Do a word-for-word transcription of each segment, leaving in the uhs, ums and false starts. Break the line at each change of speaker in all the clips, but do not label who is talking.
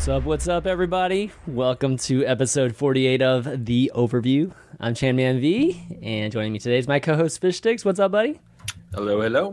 What's up, what's up, everybody? Welcome to episode forty-eight of The Overview. I'm Chanman V, and joining me today is my co-host Fish Sticks. What's up, buddy?
Hello, hello.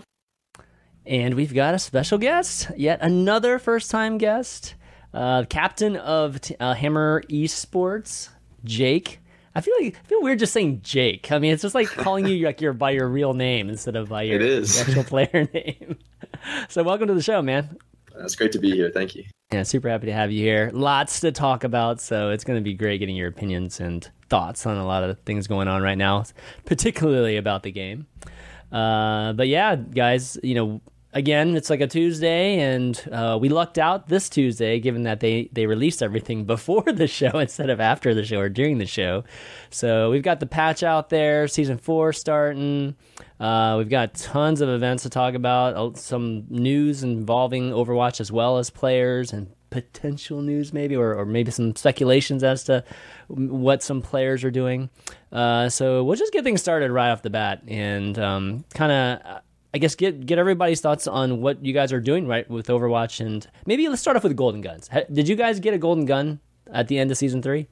And we've got a special guest, yet another first-time guest, uh, captain of t- uh, Hammer Esports, Jake. I feel like I feel weird just saying Jake. I mean, it's just like calling you like your by your real name instead of by your,
it is.
your actual player name. So welcome to the show, man.
It's great to be here. Thank you.
Yeah, super happy to have you here. Lots to talk about, so it's going to be great getting your opinions and thoughts on a lot of things going on right now, particularly about the game. Uh, but yeah, guys, you know, again, it's like a Tuesday, and uh, we lucked out this Tuesday, given that they, they released everything before the show instead of after the show or during the show. So we've got the patch out there, Season four starting. Uh, we've got tons of events to talk about, some news involving Overwatch as well as players, and potential news maybe, or, or maybe some speculations as to what some players are doing. Uh, so we'll just get things started right off the bat and um, kind of... I guess get get everybody's thoughts on what you guys are doing right with Overwatch, and maybe let's start off with Golden Guns. Did you guys get a Golden Gun at the end of season three?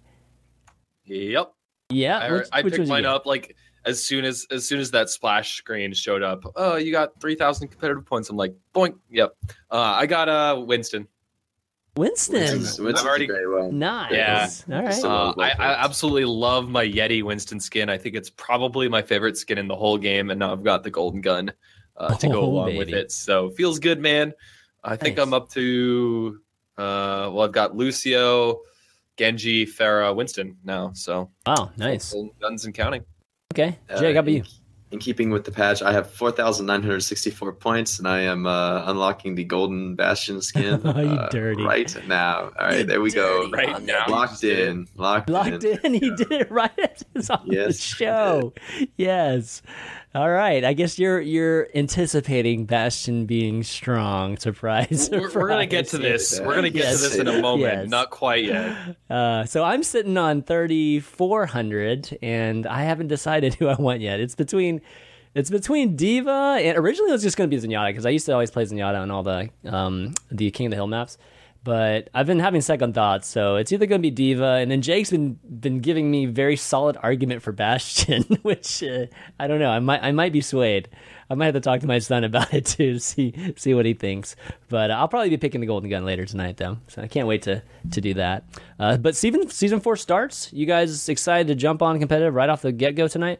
Yep.
Yeah,
I,
which,
I
which
picked mine up like as soon as as soon as that splash screen showed up. Oh, you got three thousand competitive points. I'm like, boink. Yep. Uh, I got uh Winston.
Winston.
Winston's, Winston's
I've already
very well.
Nice.
Yeah.
All right.
Uh, I, I absolutely love my Yeti Winston skin. I think it's probably my favorite skin in the whole game, and now I've got the Golden Gun. Uh, to go
Oh,
along
baby.
with it, so feels good, man. I think
Nice.
I'm up to uh, well, I've got Lucio, Genji, Pharah, Winston now. So
Wow, nice.
Golden Guns and counting.
Okay,
Uh,
Jake, how about you?
in, in keeping with the patch, I have four thousand nine hundred sixty-four points, and I am uh, unlocking the Golden Bastion skin
Oh, you
uh,
dirty.
right now. All right,
You
there we go.
dirty
Right now.
Locked in. Locked,
Locked
in.
in. He did it right as it's on the
Yes,
show. Yes. All right. I guess you're you're anticipating Bastion being strong. Surprise.
We're, we're gonna get to
surprise.
this. We're gonna get
Yes.
to this in a moment.
Yes.
Not quite yet.
Uh, so I'm sitting on thirty-four hundred, and I haven't decided who I want yet. It's between it's between Diva and originally it was just going to be Zenyatta because I used to always play Zenyatta on all the um, the King of the Hill maps. But I've been having second thoughts, so it's either going to be Diva, and then Jake's been been giving me very solid argument for Bastion, which uh, I don't know. I might I might be swayed. I might have to talk to my son about it too, see see what he thinks. But uh, I'll probably be picking the Golden Gun later tonight, though. So I can't wait to to do that. Uh, but season season four starts. You guys excited to jump on competitive right off the get go tonight?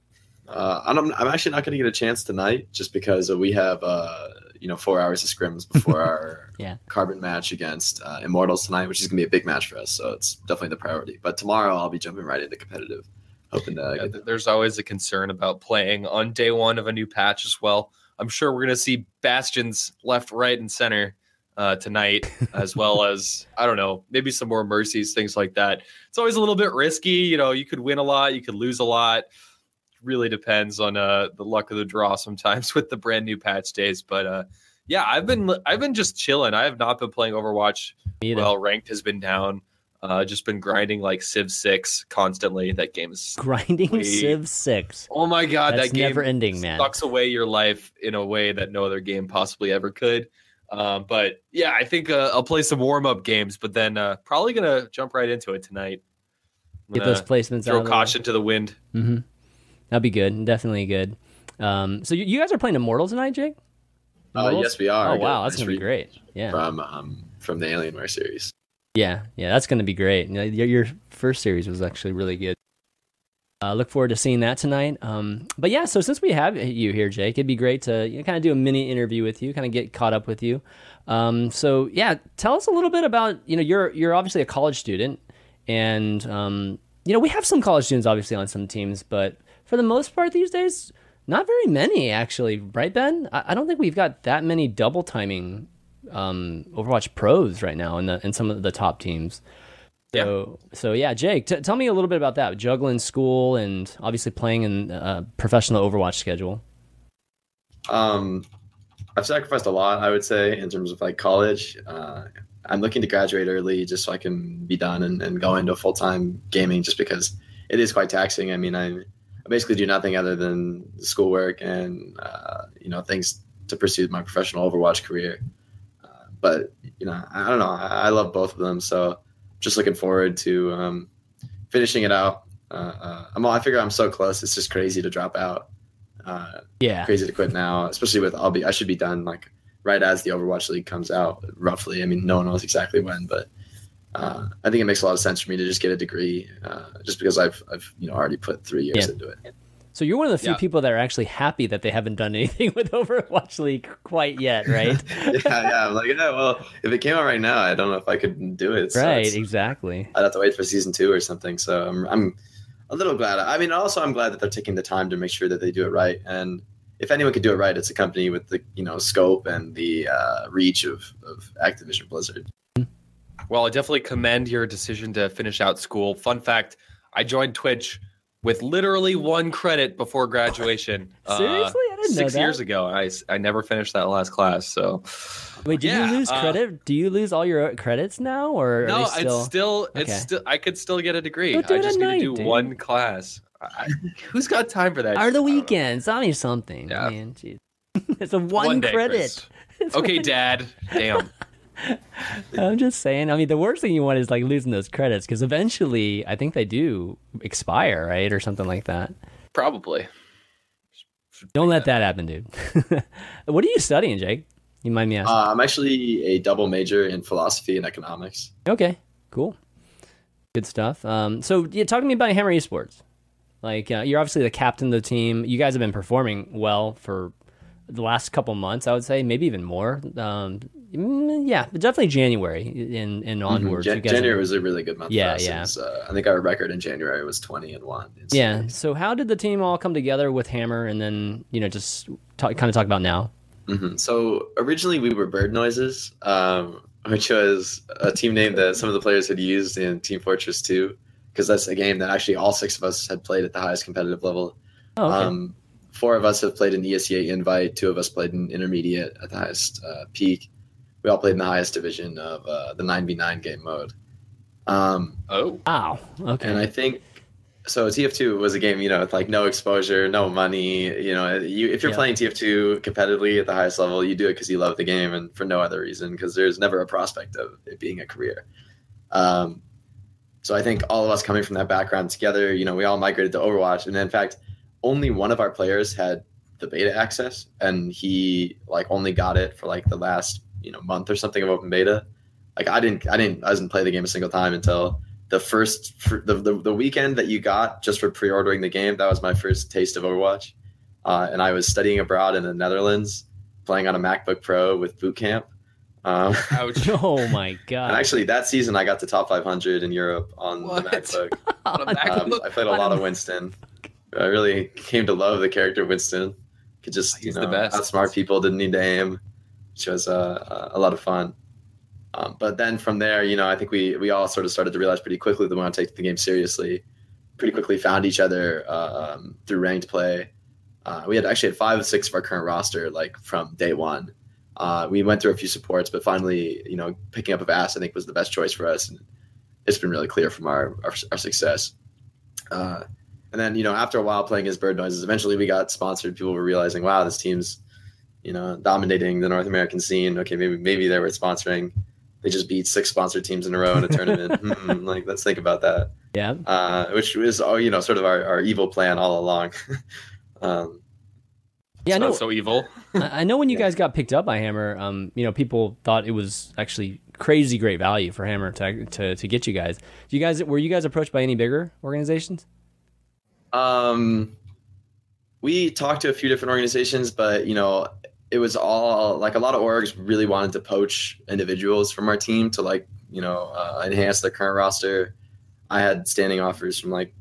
Uh, I'm, I'm actually not going to get a chance tonight just because we have uh, you know four hours of scrims before our
Yeah.
carbon match against uh, Immortals tonight, which is going to be a big match for us. So it's definitely the priority. But tomorrow I'll be jumping right into competitive, hoping to
Yeah,
get
th- there's always a concern about playing on day one of a new patch as well. I'm sure we're gonna see Bastions left, right, and center uh, tonight, as well as I don't know, maybe some more mercies, things like that. It's always a little bit risky. You know, you could win a lot, you could lose a lot. Really depends on uh, the luck of the draw sometimes with the brand new patch days. But uh, yeah, I've been I've been just chilling. I have not been playing Overwatch.
Me either.
Well, ranked has been down. Uh, just been grinding like Civ six constantly. That game is
Grinding
Wait.
Civ six.
oh my god,
That's
that game
never ending, man.
sucks away your life in a way that no other game possibly ever could. Um, but yeah, I think uh, I'll play some warm up games, but then uh, probably gonna jump right into it tonight. I'm
Get
gonna
those placements out
throw
of the way.
caution to the wind.
Mm-hmm. That'd be good. Definitely good. Um, so you, you guys are playing Immortals tonight, Jake?
Uh,
Immortals?
yes, we are.
Oh
I got
wow,
a
that's
nice
gonna be
read
great. Yeah,
From um, from the Alienware series.
yeah, yeah. That's gonna be great. You know, Your, your first series was actually really good. Uh, look forward to seeing that tonight. Um, but yeah, so since we have you here, Jake, it'd be great to you know, kind of do a mini interview with you, kind of get caught up with you. Um, so yeah, tell us a little bit about you know you're you're obviously a college student, and um, you know we have some college students obviously on some teams, but for the most part these days, not very many actually, right, Ben? I, I don't think we've got that many double timing um, Overwatch pros right now in the in some of the top teams. So, so yeah, Jake, t- tell me a little bit about that. Juggling school and obviously playing in a professional Overwatch schedule.
Um, I've sacrificed a lot, I would say, in terms of like college. Uh, I'm looking to graduate early just so I can be done and, and go into full time gaming, just because it is quite taxing. I mean, I, I basically do nothing other than schoolwork and uh, you know things to pursue my professional Overwatch career. Um, but you know, I don't know. I, I love both of them, so just looking forward to um, finishing it out. Uh, uh, I'm I figure I'm so close. It's just crazy to drop out. Uh,
Yeah.
crazy to quit now, especially with I'll be I should be done like right as the Overwatch League comes out, roughly. I mean, no one knows exactly when, but uh, I think it makes a lot of sense for me to just get a degree, uh, just because I've I've you know already put three years
Yeah.
into it.
So you're one of the few
Yeah.
people that are actually happy that they haven't done anything with Overwatch League quite yet, right?
yeah, yeah. I'm like, yeah. Well, if it came out right now, I don't know if I could do it. So
Right,
it's-
exactly.
I'd have to wait for season two or something. So I'm I'm a little glad. I mean, also I'm glad that they're taking the time to make sure that they do it right. And if anyone could do it right, it's a company with the you know scope and the uh, reach of of Activision Blizzard.
Well, I definitely commend your decision to finish out school. Fun fact, I joined Twitch with literally one credit before graduation.
Seriously? I didn't know
Six
that.
years ago. I, I never finished that last class. So
Wait, did
Yeah,
you lose
uh,
credit? Do you lose all your credits now, or are
no,
they still...
it's still it's
Okay.
still I could still get a degree.
Go do
I
it
just
at
need
night,
to do
dude.
one class. I, who's got time for that?
Or the
I don't know.
weekends? Tell me something,
Yeah.
man. Jeez. It's a one,
One day,
credit.
Chris.
It's
Okay,
one-
Dad. Damn.
I'm just saying. I mean, the worst thing you want is like losing those credits because eventually, I think they do expire, right, or something like that.
Probably.
Don't let that happen, dude. What are you studying, Jake? You mind me asking?
Uh, I'm actually a double major in philosophy and economics.
Okay, cool, good stuff. Um, so yeah, talk to me about Hammer Esports. Like, uh, you're obviously the captain of the team. You guys have been performing well for the last couple months, I would say, maybe even more. Um, mm, yeah, definitely January and and onwards.
Jan-
you guys
January
have-
was a really good month.
Yeah,
for us. It
yeah.
was, uh, I think our record in January was twenty and one. It's-
Yeah. So how did the team all come together with Hammer, and then you know just talk, kind of talk about now?
Mhm. So originally we were Bird Noises, um, which was a team name that some of the players had used in Team Fortress two, because that's a game that actually all six of us had played at the highest competitive level.
Oh, okay.
Um, four of us have played in E S E A Invite. Two of us played in Intermediate at the highest uh, peak. We all played in the highest division of uh, the nine v nine game mode. Um,
Oh.
Wow. Okay.
and I think so. T F two was a game, you know, with like no exposure, no money. You know, you, if you're
Yeah.
playing T F two competitively at the highest level, you do it because you love the game and for no other reason. Because there's never a prospect of it being a career. Um, so I think all of us coming from that background together, you know, we all migrated to Overwatch, and in fact, only one of our players had the beta access, and he like only got it for like the last you know month or something of open beta. Like I didn't, I didn't, I didn't play the game a single time until the first the, the, the weekend that you got just for pre-ordering the game. That was my first taste of Overwatch, uh, and I was studying abroad in the Netherlands, playing on a MacBook Pro with Boot Camp. Um,
Ouch.
Oh my god.
and actually, that season I got to top five hundred in Europe on
What?
the MacBook.
On a
Um,
MacBook?
I played a lot of Winston. I really came to love the character Winston. Could just you
He's
know
the best.
outsmart people. Didn't need to aim, which was uh, a lot of fun. Um, but then from there, you know, I think we we all sort of started to realize pretty quickly that we want to take the game seriously. Pretty quickly found each other uh, um, through ranked play. Uh, we had actually had five or six of our current roster like from day one. Uh, we went through a few supports, but finally, you know, picking up Avast I think was the best choice for us, and it's been really clear from our our, our success. Uh, and then, you know, after a while playing as Bird Noises, eventually we got sponsored. People were realizing, wow, this team's, you know, dominating the North American scene. Okay, maybe maybe they were sponsoring. They just beat six sponsored teams in a row in a tournament. hmm, like, let's think about that.
Yeah.
Uh, which was, oh, you know, sort of our, our evil plan all along. um,
Yeah. I
It's
know.
not so evil.
I I know when you
Yeah.
guys got picked up by Hammer, um, you know, people thought it was actually crazy great value for Hammer to to, to get you guys. You guys were you guys approached by any bigger organizations?
Um, we talked to a few different organizations, but you know, it was all like a lot of orgs really wanted to poach individuals from our team to like you know uh, enhance their current roster. I had standing offers from like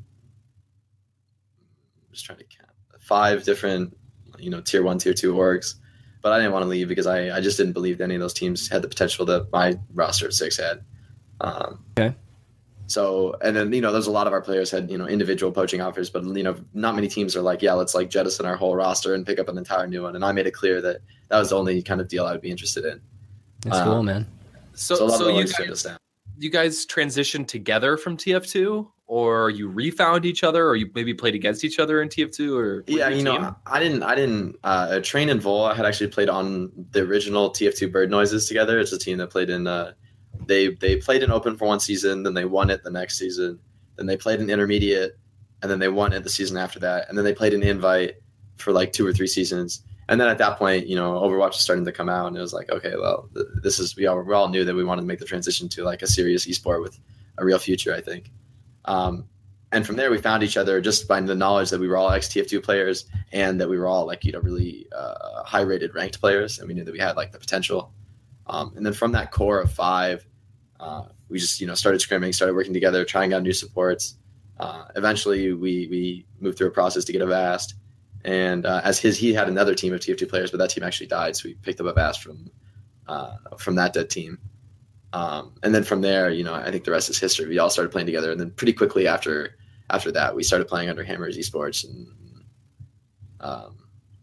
just trying to count five different you know tier one, tier two orgs, but I didn't want to leave because I I just didn't believe that any of those teams had the potential that my roster of six had. Um,
Okay.
So, and then, you know, there's a lot of our players had, you know, individual poaching offers, but, you know, not many teams are like, yeah, let's like jettison our whole roster and pick up an entire new one. And I made it clear that that was the only kind of deal I would be interested in.
That's
Um,
cool, man.
So,
So, a lot
so
of
you
orgs turned
guys,
us down.
you guys transitioned together from T F two, or you refound each other, or you maybe played against each other in T F two? Or
yeah, you know, team? I didn't, I didn't uh, train in Vol. I had actually played on the original T F two Bird Noises together. It's a team that played in. Uh, they they played in Open for one season, then they won it the next season. Then they played in Intermediate, and then they won it the season after that. And then they played in Invite for like two or three seasons. And then at that point, you know, Overwatch was starting to come out, and it was like, okay, well, this is we all we all knew that we wanted to make the transition to like a serious esport with a real future, I think. Um, and from there, we found each other just by the knowledge that we were all ex-T F two players and that we were all like, you know, really uh, high-rated ranked players, and we knew that we had like the potential. Um, and then from that core of five, uh, we just, you know, started scrimming, started working together, trying out new supports. Uh, eventually, we we moved through a process to get Avast. And uh, as his, he had another team of T F two players, but that team actually died, so we picked up Avast from uh, from that dead team. Um, and then from there, you know, I think the rest is history. We all started playing together, and then pretty quickly after after that, we started playing under Hammers Esports and um,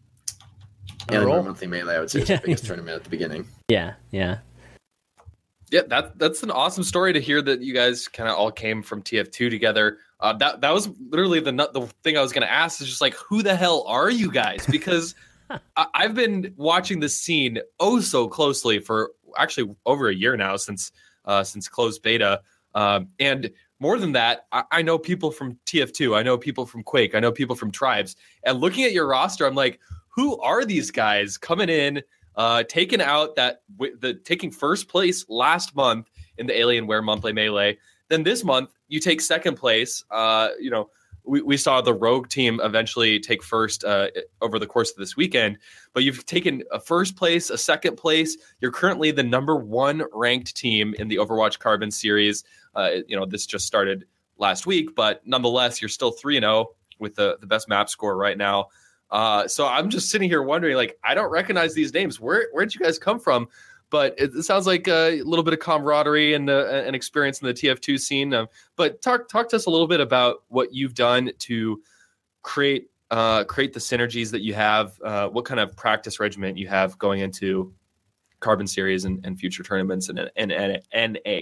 and our monthly melee. I would say was
yeah.
the biggest tournament at the beginning.
Yeah, yeah,
yeah. That that's an awesome story to hear that you guys kind of all came from T F two together. Uh, that that was literally the the thing I was going to ask is just like, who the hell are you guys? Because I, I've been watching this scene oh so closely for actually over a year now since uh, since closed beta, um, and more than that, I, I know people from T F two, I know people from Quake, I know people from Tribes, and looking at your roster, I'm like, who are these guys coming in, uh, taking out that the taking first place last month in the Alienware monthly melee? Then this month, you take second place. Uh, you know, we, we saw the Rogue team eventually take first uh, over the course of this weekend. But you've taken a first place, a second place. You're currently the number one ranked team in the Overwatch Carbon series. Uh, you know, this just started last week, but nonetheless, you're still three and oh with the, the best map score right now. Uh, so I'm just sitting here wondering, like, I don't recognize these names. Where where did you guys come from? But it, it sounds like a little bit of camaraderie and uh, an experience in the T F two scene. Um, but talk talk to us a little bit about what you've done to create uh, create the synergies that you have. Uh, what kind of practice regimen you have going into Carbon Series and, and future tournaments and and and N A.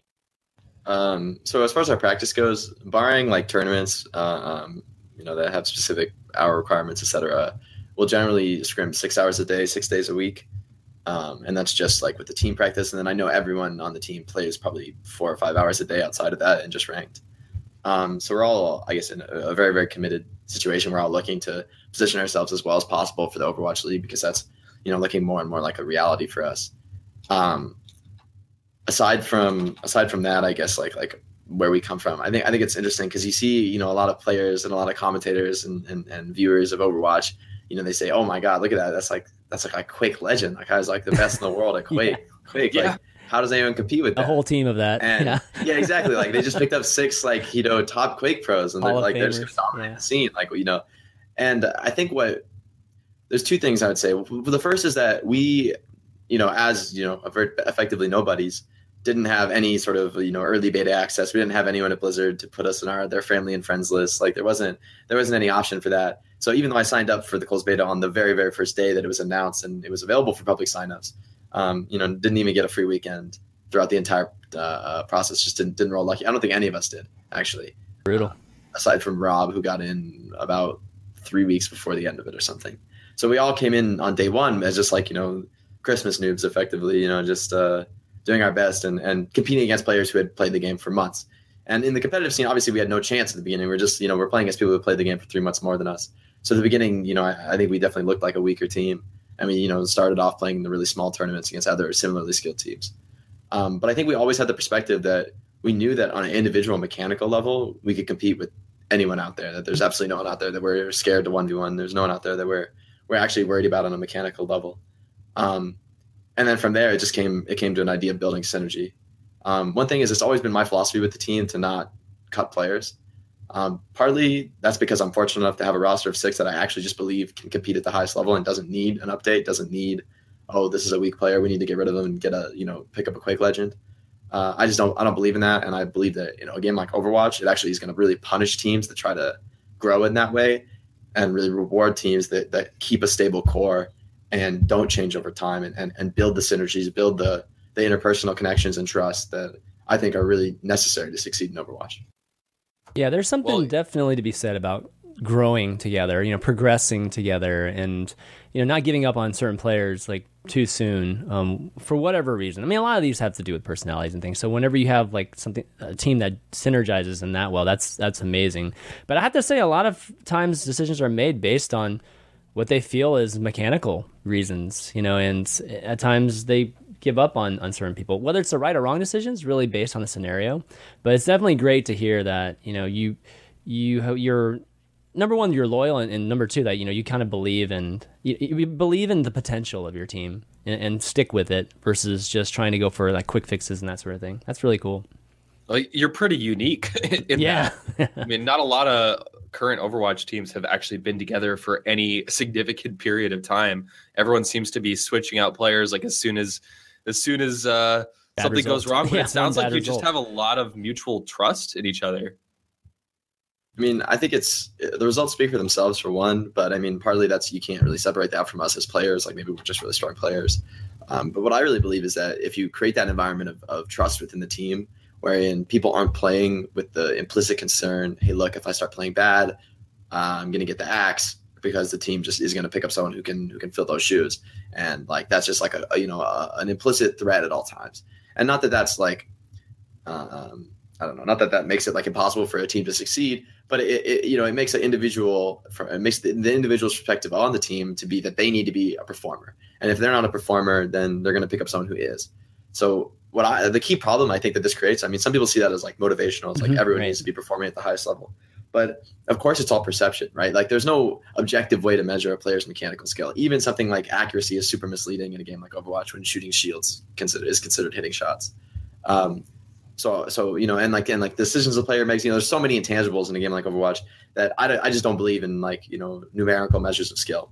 Um, so as far as our practice goes, barring like tournaments, uh, um, you know, that have specific hour requirements, et cetera, we'll generally scrim six hours a day, six days a week. Um, and that's just like with the team practice. And then I know everyone on the team plays probably four or five hours a day outside of that and just ranked. Um, so we're all, I guess, in a, a very, very committed situation. We're all looking to position ourselves as well as possible for the Overwatch League because that's, you know, looking more and more like a reality for us. Um, aside from aside from that, I guess like like where we come from, I think I think it's interesting because you see, you know, a lot of players and a lot of commentators and, and, and viewers of Overwatch. You know, they say, "Oh my God, look at that! That's like that's like a Quake legend. That guy's like the best in the world at Quake. yeah. Quake,
yeah.
like how does anyone compete with
that?" A whole team of that.
And
yeah.
yeah, exactly. Like they just picked up six like you know top Quake pros, and they're like they're just gonna dominate yeah. the scene, like you know. And I think what there's two things I would say. The first is that we, you know, as you know, effectively nobodies, didn't have any sort of you know early beta access. We didn't have anyone at Blizzard to put us in our their family and friends list. Like there wasn't there wasn't any option for that. So even though I signed up for the closed beta on the very, very first day that it was announced and it was available for public signups, um, you know, didn't even get a free weekend throughout the entire uh, process. Just didn't, didn't roll lucky. I don't think any of us did, actually.
Brutal.
Uh, aside from Rob, who got in about three weeks before the end of it or something. So we all came in on day one as just like, you know, Christmas noobs, effectively, you know, just uh, doing our best and, and competing against players who had played the game for months. And in the competitive scene, obviously, we had no chance at the beginning. We're just, you know, we're playing against people who played the game for three months more than us. So at the beginning, you know, I, I think we definitely looked like a weaker team. And we, you know, started off playing the really small tournaments against other similarly skilled teams. Um, but I think we always had the perspective that we knew that on an individual mechanical level, we could compete with anyone out there, that there's absolutely no one out there that we're scared to one v one. There's no one out there that we're we're actually worried about on a mechanical level. Um, and then from there, it just came it came to an idea of building synergy. Um, one thing is, it's always been my philosophy with the team to not cut players. Um, partly that's because I'm fortunate enough to have a roster of six that I actually just believe can compete at the highest level and doesn't need an update, doesn't need, oh, this is a weak player, we need to get rid of them and get a, you know, pick up a Quake legend. Uh, I just don't, I don't believe in that. And I believe that, you know, a game like Overwatch, it actually is going to really punish teams that try to grow in that way and really reward teams that, that keep a stable core and don't change over time and, and, and build the synergies, build the, the interpersonal connections and trust that I think are really necessary to succeed in Overwatch.
Yeah, there's something
Well,
definitely to be said about growing together, you know, progressing together, and you know, not giving up on certain players like too soon, um, for whatever reason. I mean, a lot of these have to do with personalities and things. So whenever you have like something, a team that synergizes in that well, that's that's amazing. But I have to say, a lot of times decisions are made based on what they feel is mechanical reasons, you know, and at times they give up on, on certain people. Whether it's the right or wrong decisions, really based on the scenario. But it's definitely great to hear that, you know, you you you're number one, you're loyal, and, and number two, that you know you kind of believe in you, you believe in the potential of your team and, and stick with it versus just trying to go for like quick fixes and that sort of thing. That's really cool.
Well, you're pretty unique in
Yeah.
that. I mean, not a lot of current Overwatch teams have actually been together for any significant period of time. Everyone seems to be switching out players like as soon as as soon as uh, something
result.
goes wrong. But
Yeah,
it sounds
one
like
bad
you
result.
just have a lot of mutual trust in each other.
I mean, I think it's the results speak for themselves for one, but I mean, partly that's you can't really separate that from us as players. Like maybe we're just really strong players. Um, but what I really believe is that if you create that environment of, of trust within the team, wherein people aren't playing with the implicit concern, hey, look, if I start playing bad, uh, I'm going to get the axe, because the team just is going to pick up someone who can who can fill those shoes, and like that's just like a, a you know a, an implicit threat at all times. And not that that's like. Um, I don't know. Not that that makes it like impossible for a team to succeed, but it, it you know, it makes an individual, it makes the, the individual's perspective on the team to be that they need to be a performer. And if they're not a performer, then they're going to pick up someone who is. So what I, the key problem I think that this creates, I mean, some people see that as like motivational. It's like
Mhm,
everyone
right.
needs to be performing at the highest level. But of course it's all perception, right? Like there's no objective way to measure a player's mechanical skill. Even something like accuracy is super misleading in a game like Overwatch when shooting shields consider, is considered hitting shots. Um, So, so you know, and like, and like decisions the player makes, you know, there's so many intangibles in a game like Overwatch that I, I just don't believe in like, you know, numerical measures of skill.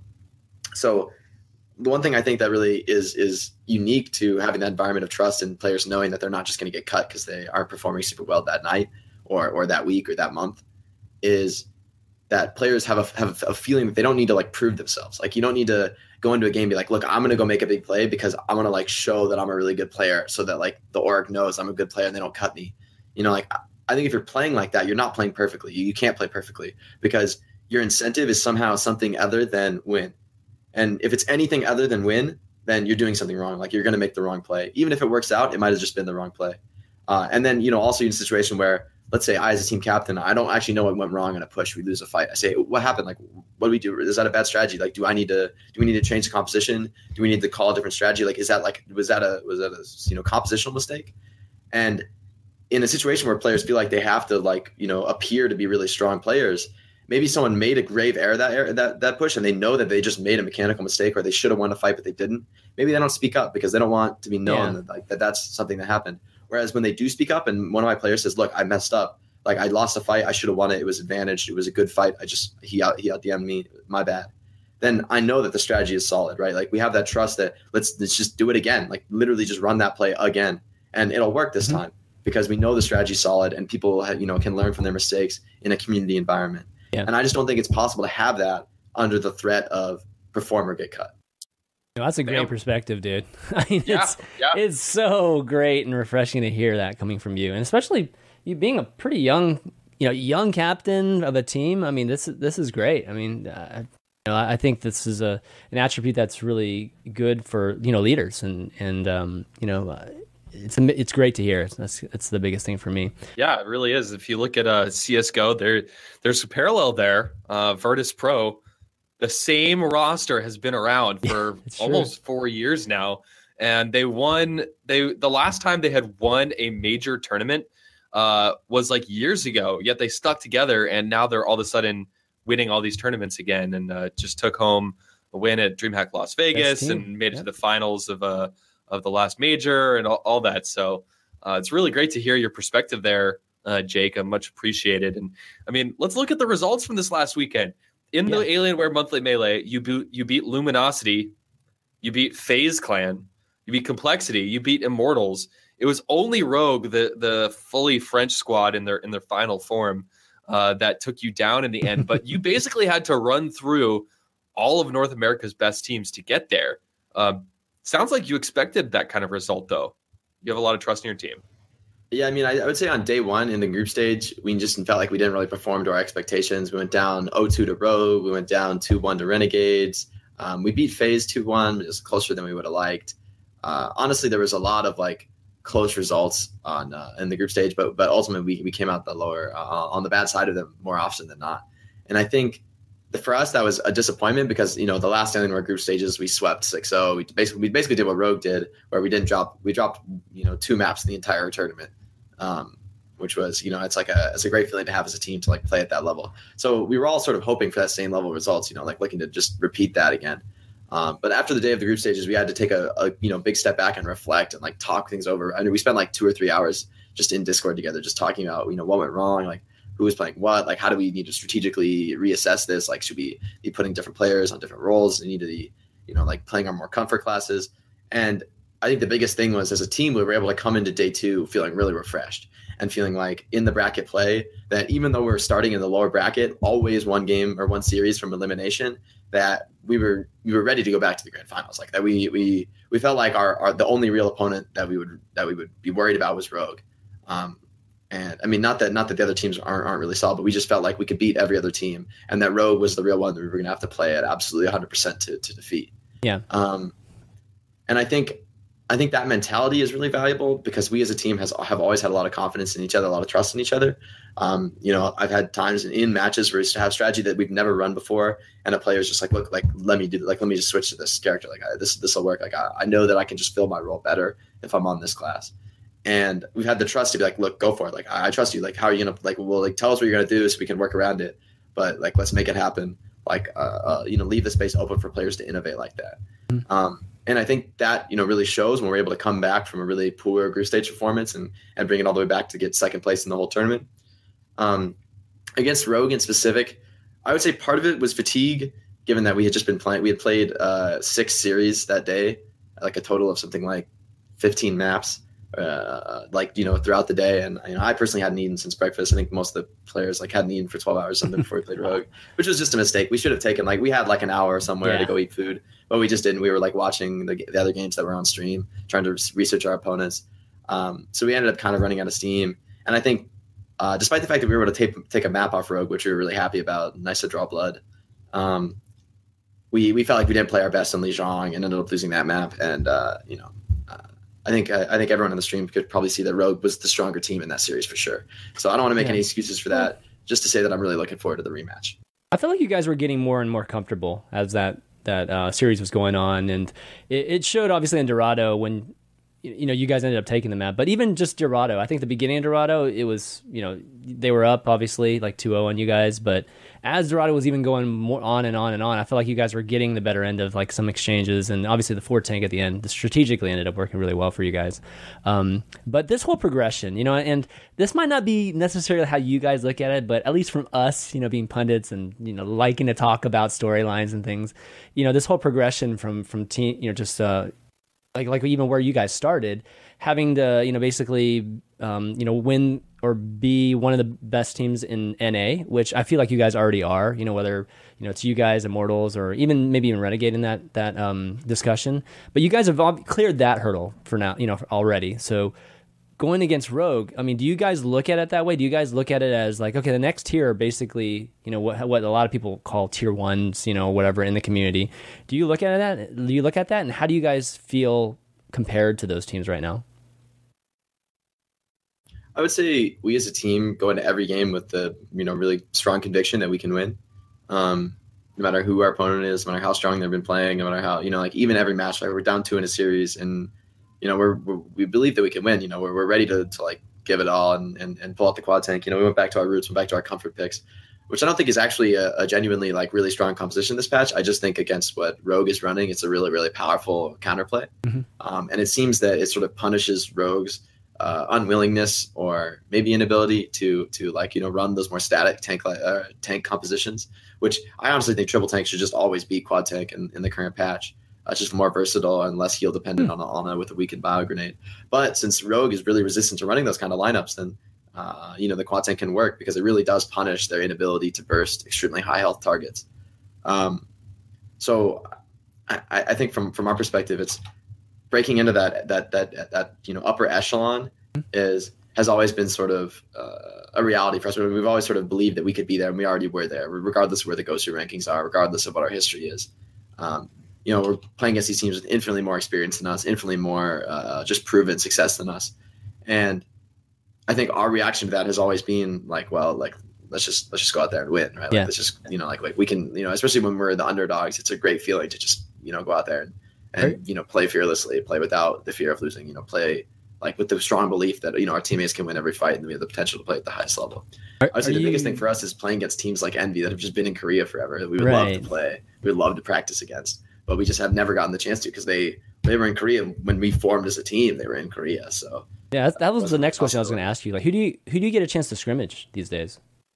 So the one thing I think that really is, is unique to having that environment of trust and players knowing that they're not just going to get cut because they aren't performing super well that night or, or that week or that month, is that players have a, have a feeling that they don't need to like prove themselves. Like you don't need to go into a game and be like, look, I'm going to go make a big play because I want to like show that I'm a really good player so that like the org knows I'm a good player and they don't cut me. You know, like I think if you're playing like that, you're not playing perfectly. You, you can't play perfectly because your incentive is somehow something other than win. And if it's anything other than win, then you're doing something wrong. Like you're going to make the wrong play. Even if it works out, it might have just been the wrong play. Uh, and then, you know, also in a situation where, let's say I, as a team captain, I don't actually know what went wrong in a push. We lose a fight. I say, what happened? Like, what do we do? Is that a bad strategy? Like, do I need to, do we need to change the composition? Do we need to call a different strategy? Like, is that like, was that a, was that a, you know, compositional mistake? And in a situation where players feel like they have to like, you know, appear to be really strong players, maybe someone made a grave error that error, that, that push, and they know that they just made a mechanical mistake or they should have won a fight, but they didn't. Maybe they don't speak up because they don't want to be known
Yeah.
that, like, that that's something that happened. Whereas when they do speak up and one of my players says, look, I messed up. Like I lost a fight. I should have won it. It was advantaged. It was a good fight. I just, he out, he out D M'd me. My bad. Then I know that the strategy is solid, right? Like we have that trust that let's, let's just do it again. Like literally just run that play again and it'll work this
Mhm.
time because we know the strategy is solid and people have, you know, can learn from their mistakes in a community environment.
Yeah.
And I just don't think it's possible to have that under the threat of perform or get cut.
You know, that's a great
Damn.
perspective, dude. I mean,
Yeah,
it's,
yeah.
it's so great and refreshing to hear that coming from you, and especially you being a pretty young, you know, young captain of a team. I mean, this this is great. I mean, uh, you know, I think this is a an attribute that's really good for you know leaders, and and um, you know, uh, it's it's great to hear. That's that's the biggest thing for me.
Yeah, it really is. If you look at uh, C S G O, there there's a parallel there. Uh, Virtus Pro, the same roster has been around for
it's true.
almost four years now, and they won. They the last time they had won a major tournament uh, was like years ago. Yet they stuck together, and now they're all of a sudden winning all these tournaments again, and uh, just took home a win at DreamHack Las Vegas
team.
and made it
Yep.
to the finals of uh of the last major and all, all that. So uh, it's really great to hear your perspective there, uh, Jake. I'm much appreciated. And I mean, let's look at the results from this last weekend. In the
Yeah.
Alienware Monthly Melee, you beat you beat Luminosity, you beat FaZe Clan, you beat Complexity, you beat Immortals. It was only Rogue, the the fully French squad in their in their final form, uh, that took you down in the end. But you basically had to run through all of North America's best teams to get there. Um, sounds like you expected that kind of result, though. You have a lot of trust in your team.
Yeah, I mean, I, I would say on day one in the group stage, we just felt like we didn't really perform to our expectations. We went down oh two to Rogue. We went down two one to Renegades. Um, we beat FaZe two one, but it was closer than we would have liked. Uh, honestly, there was a lot of like close results on uh, in the group stage, but but ultimately we, we came out the lower uh, on the bad side of them more often than not. And I think for us that was a disappointment because you know the last time in our group stages we swept six oh. We basically we basically did what Rogue did, where we didn't drop we dropped you know two maps in the entire tournament. Um, which was, you know, it's like a, it's a great feeling to have as a team to like play at that level. So we were all sort of hoping for that same level of results, you know, like looking to just repeat that again. Um, but after the day of the group stages, we had to take a, a, you know, big step back and reflect and like talk things over. I mean, we spent like two or three hours just in Discord together, just talking about, you know, what went wrong, like who was playing what, like how do we need to strategically reassess this? Like, should we be putting different players on different roles? We need to be, you know, like playing our more comfort classes. And I think the biggest thing was as a team, we were able to come into day two feeling really refreshed and feeling like in the bracket play that even though we we're starting in the lower bracket, always one game or one series from elimination, that we were we were ready to go back to the grand finals. Like that we we we felt like our, our the only real opponent that we would that we would be worried about was Rogue. Um, and I mean not that not that the other teams aren't aren't really solid, but we just felt like we could beat every other team and that Rogue was the real one that we were gonna have to play at absolutely one hundred percent to to defeat.
Yeah.
Um, and I think I think that mentality is really valuable because we as a team has have always had a lot of confidence in each other, a lot of trust in each other. Um, you know, I've had times in, in matches where we used to have strategy that we've never run before, and a player's just like, look, like let me do, like let me just switch to this character. Like I, this this will work. Like I, I know that I can just fill my role better if I'm on this class. And we've had the trust to be like, look, go for it. Like I, I trust you. Like how are you gonna like? Well, like tell us what you're gonna do so we can work around it. But like let's make it happen. Like uh, uh you know, leave the space open for players to innovate like that. Mm-hmm. Um, And I think that, you know, really shows when we're able to come back from a really poor group stage performance and, and bring it all the way back to get second place in the whole tournament. Um, against Rogue in specific, I would say part of it was fatigue, given that we had just been playing. We had played uh, six series that day, like a total of something like fifteen maps, uh, like, you know, throughout the day. And, you know, I personally hadn't eaten since breakfast. I think most of the players like hadn't eaten for twelve hours or something before we played Rogue, which was just a mistake. We should have taken like, we had like an hour somewhere yeah. to go eat food, but we just didn't. We were like watching the, the other games that were on stream, trying to research our opponents. Um, so we ended up kind of running out of steam. And I think uh, despite the fact that we were able to take, take a map off Rogue, which we were really happy about, nice to draw blood. Um, we, we felt like we didn't play our best on Lijiang and ended up losing that map. And, uh, you know, I think I think everyone on the stream could probably see that Rogue was the stronger team in that series for sure. So I don't want to make yeah. any excuses for that. Just to say that I'm really looking forward to the rematch.
I feel like you guys were getting more and more comfortable as that that uh, series was going on, and it, it showed obviously in Dorado when you know you guys ended up taking the map. But even just Dorado, I think the beginning of Dorado, it was you know they were up obviously like two oh on you guys, but as Dorado was even going more on and on and on, I feel like you guys were getting the better end of like some exchanges, and obviously the four tank at the end strategically ended up working really well for you guys. Um, but this whole progression, you know, and this might not be necessarily how you guys look at it, but at least from us, you know, being pundits and you know liking to talk about storylines and things, you know, this whole progression from from team, you know, just uh, like like even where you guys started, having to you know basically um, you know win or be one of the best teams in N A, which I feel like you guys already are, you know, whether, you know, it's you guys, Immortals, or even maybe even Renegade in that, that um, discussion. But you guys have all cleared that hurdle for now, you know, already. So going against Rogue, I mean, do you guys look at it that way? Do you guys look at it as like, okay, the next tier are basically, you know, what, what a lot of people call tier ones, you know, whatever in the community. Do you look at that? Do you look at that? And how do you guys feel compared to those teams right now?
I would say we as a team go into every game with the, you know, really strong conviction that we can win. Um, no matter who our opponent is, no matter how strong they've been playing, no matter how, you know, like even every match, like we're down two in a series and, you know, we're, we're we believe that we can win, you know, we're, we're ready to, to like give it all and, and, and pull out the quad tank. You know, we went back to our roots, went back to our comfort picks, which I don't think is actually a, a genuinely like really strong composition this patch. I just think against what Rogue is running, it's a really, really powerful counterplay. Mm-hmm. Um, and it seems that it sort of punishes Rogue's Uh, unwillingness or maybe inability to to like you know run those more static tank uh, tank compositions, which I honestly think triple tank should just always be quad tank in, in the current patch. Uh, it's just more versatile and less heal dependent mm. on on a, with a weakened bio grenade. But since Rogue is really resistant to running those kind of lineups, then uh, you know the quad tank can work because it really does punish their inability to burst extremely high health targets. Um, so I, I think from from our perspective, it's breaking into that that that that you know upper echelon is has always been sort of uh, a reality for us. We've always sort of believed that we could be there, and we already were there, regardless of where the Ghost rankings are, regardless of what our history is. Um, you know, we're playing against these teams with infinitely more experience than us, infinitely more uh, just proven success than us. And I think our reaction to that has always been like, well, like, let's just let's just go out there and win, right? Like,
yeah.
let's just, you know, like like we can, you know, especially when we're the underdogs, it's a great feeling to just, you know, go out there and, and right. you know, play fearlessly, play without the fear of losing, you know, play like with the strong belief that, you know, our teammates can win every fight and we have the potential to play at the highest level. Are, I would say the you... biggest thing for us is playing against teams like Envy that have just been in Korea forever. That we would right. love to play. We would love to practice against, but we just have never gotten the chance to because they, they were in Korea when we formed as a team. They were in Korea. So
yeah, that, that was the next question I was going to ask you. Like, who do you, who do you get a chance to scrimmage these days?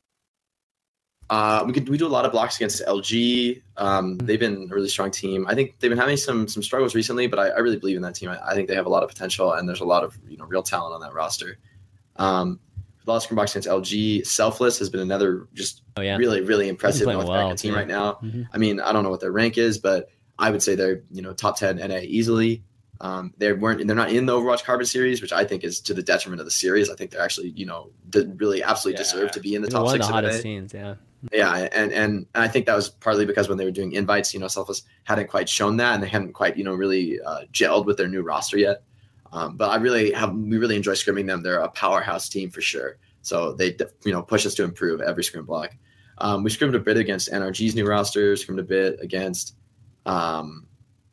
Uh, we could we do a lot of blocks against L G. Um, they've been a really strong team. I think they've been having some some struggles recently, but I, I really believe in that team. I, I think they have a lot of potential, and there's a lot of you know real talent on that roster. Um, a lot of scrum blocks against L G. Selfless has been another just oh, yeah. really really impressive North American well, team yeah. right now. Mm-hmm. I mean, I don't know what their rank is, but I would say they're you know top ten N A easily. Um, they weren't they're not in the Overwatch Carbon series, which I think is to the detriment of the series. I think they're actually you know did really absolutely yeah. deserve to be in the top
one
six.
One of the hottest teams, yeah.
Yeah, and, and I think that was partly because when they were doing invites, you know, Selfless hadn't quite shown that, and they hadn't quite, you know, really uh, gelled with their new roster yet. Um, but I really have, we really enjoy scrimming them. They're a powerhouse team for sure. So they, you know, push us to improve every scrim block. Um, we scrimmed a bit against N R G's new roster, scrimmed a bit against um,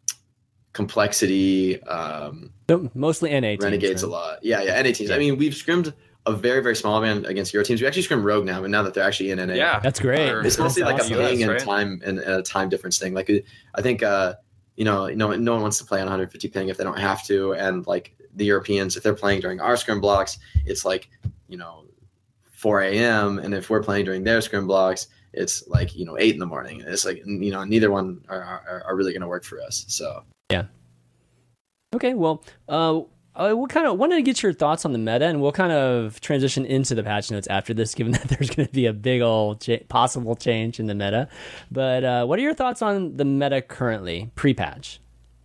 Complexity. Um,
Mostly N A teams.
Renegades right? a lot. Yeah, yeah, N A teams. Yeah. I mean, we've scrimmed a very, very small amount against Euro teams. We actually scrim Rogue now, and now that they're actually in N A.
Yeah,
that's great.
It's mostly like
awesome.
a ping and right? time and a time difference thing. Like, I think, uh, you know, no, no one wants to play on one hundred fifty ping if they don't have to. And like the Europeans, if they're playing during our scrim blocks, it's like, you know, four a.m. And if we're playing during their scrim blocks, it's like, you know, eight in the morning. And it's like, you know, neither one are, are, are really going to work for us. So,
yeah. Okay. Well, uh, Uh, what kind of wanted to get your thoughts on the meta, and we'll kind of transition into the patch notes after this, given that there's going to be a big old ch- possible change in the meta. But uh, what are your thoughts on the meta currently, pre-patch?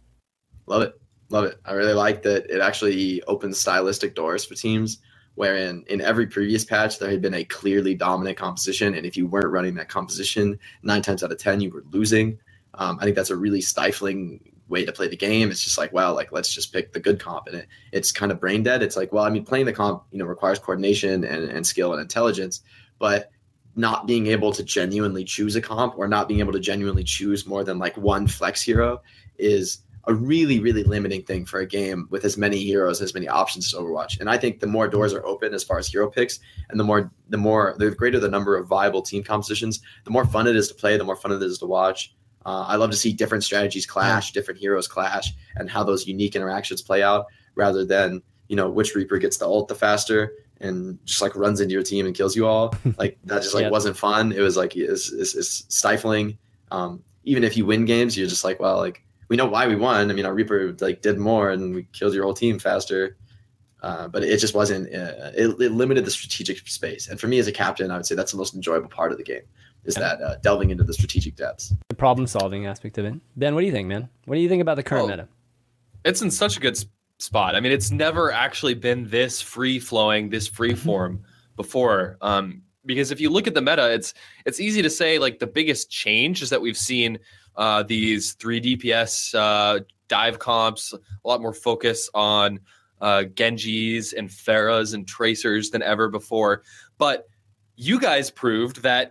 Love it, love it. I really like that it actually opens stylistic doors for teams, wherein in every previous patch there had been a clearly dominant composition, and if you weren't running that composition, nine times out of ten you were losing. Um, I think that's a really stifling way to play the game. It's just like, well, like let's just pick the good comp, and it, it's kind of brain dead. It's like, well, I mean, playing the comp, you know, requires coordination and, and skill and intelligence, but not being able to genuinely choose a comp or not being able to genuinely choose more than like one flex hero is a really, really limiting thing for a game with as many heroes, as many options as Overwatch. And I think the more doors are open as far as hero picks, and the more, the more, the greater the number of viable team compositions, the more fun it is to play, the more fun it is to watch. Uh, I love to see different strategies clash, different heroes clash, and how those unique interactions play out, rather than, you know, which Reaper gets the ult the faster and just like runs into your team and kills you all. Like that just like yep. wasn't fun. It was like it's, it's, it's stifling. Um, even if you win games, you're just like, well, like we know why we won. I mean, our Reaper like did more and we killed your whole team faster. Uh, but it just wasn't. Uh, it, it limited the strategic space, and for me as a captain, I would say that's the most enjoyable part of the game. Is that uh, delving into the strategic depths.
The problem-solving aspect of it. Ben, what do you think, man? What do you think about the current oh, meta?
It's in such a good spot. I mean, it's never actually been this free-flowing, this free-form before. Um, because if you look at the meta, it's it's easy to say, like, the biggest change is that we've seen uh, these three D P S uh, dive comps, a lot more focus on uh, Genjis and Pharahs and Tracers than ever before. But you guys proved that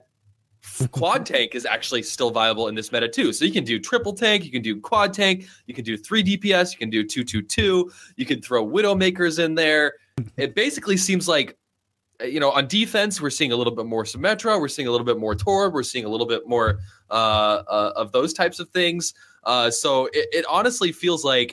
quad tank is actually still viable in this meta too. So you can do triple tank, you can do quad tank, you can do three D P S, you can do two two two, you can throw Widowmakers in there. It basically seems like, you know, on defense, we're seeing a little bit more Symmetra, we're seeing a little bit more Torb, we're seeing a little bit more uh, uh, of those types of things. Uh, so it, it honestly feels like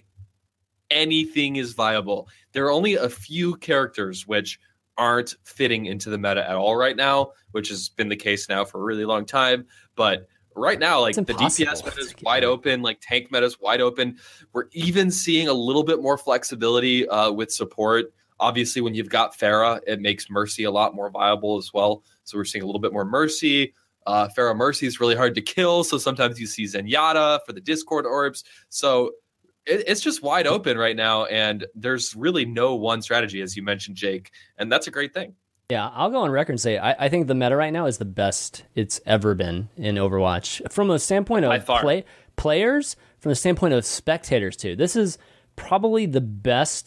anything is viable. There are only a few characters which aren't fitting into the meta at all right now, which has been the case now for a really long time. But right now, like the D P S meta is wide open, like tank meta is wide open. We're even seeing a little bit more flexibility uh, with support. Obviously, when you've got Pharah, it makes Mercy a lot more viable as well. So we're seeing a little bit more Mercy. Uh, Pharah Mercy is really hard to kill, so sometimes you see Zenyatta for the Discord orbs. So it, it's just wide open right now, and there's really no one strategy, as you mentioned, Jake, and that's a great thing.
Yeah, I'll go on record and say I, I think the meta right now is the best it's ever been in Overwatch from a standpoint of play players, from the standpoint of spectators too. This is probably the best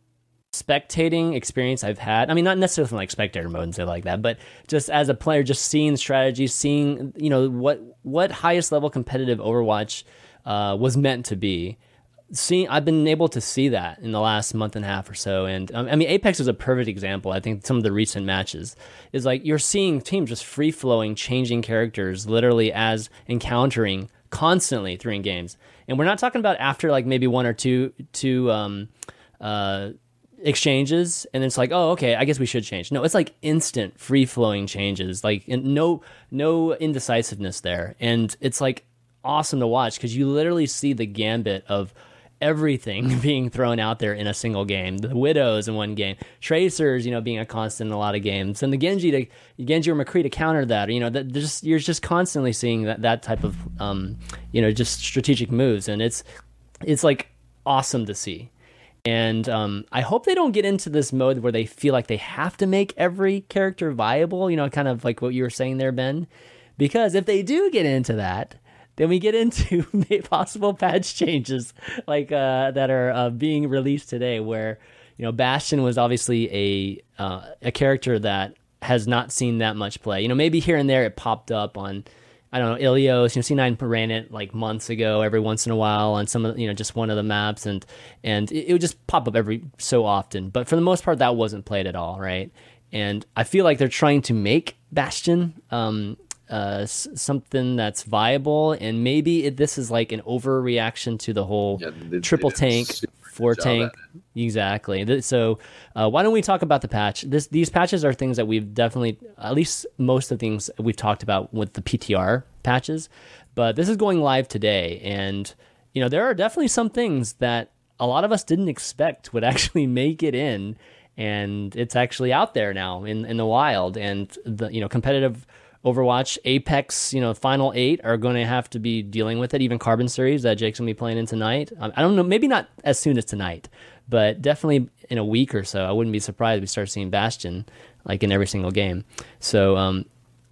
spectating experience I've had. I mean, not necessarily from like spectator mode and stuff like that, but just as a player, just seeing strategies, seeing, you know, what what highest level competitive Overwatch uh, was meant to be. Seeing, I've been able to see that in the last month and a half or so, and um, I mean, Apex is a perfect example. I think some of the recent matches is like you're seeing teams just free flowing, changing characters literally as encountering constantly through games, and we're not talking about after like maybe one or two two um, uh, exchanges, and it's like, oh, okay, I guess we should change. No, it's like instant free flowing changes, like no no indecisiveness there, and it's like awesome to watch because you literally see the gambit of everything being thrown out there in a single game. The Widows in one game, Tracers, you know, being a constant in a lot of games, and the Genji to Genji or McCree to counter that. You know, that just you're just constantly seeing that that type of um, you know, just strategic moves, and it's it's like awesome to see. And um, I hope they don't get into this mode where they feel like they have to make every character viable. You know, kind of like what you were saying there, Ben, because if they do get into that, then we get into possible patch changes like uh, that are uh, being released today, where, you know, Bastion was obviously a uh, a character that has not seen that much play. You know, maybe here and there it popped up on, I don't know, Ilios. You know, C nine ran it like months ago, every once in a while on some of, you know, just one of the maps, and and it, it would just pop up every so often. But for the most part, that wasn't played at all, right? And I feel like they're trying to make Bastion Um, Uh, something that's viable, and maybe it, this is like an overreaction to the whole yeah, they, triple they tank, four tank, exactly. So uh, why don't we talk about the patch? This these patches are things that we've definitely, at least most of the things we've talked about with the P T R patches, but this is going live today, and you know there are definitely some things that a lot of us didn't expect would actually make it in, and it's actually out there now in in the wild, and the you know competitive Overwatch, Apex, you know, Final Eight are going to have to be dealing with it. Even Carbon Series that Jake's going to be playing in tonight. Um, I don't know, maybe not as soon as tonight, but definitely in a week or so. I wouldn't be surprised if we start seeing Bastion like in every single game. So, um,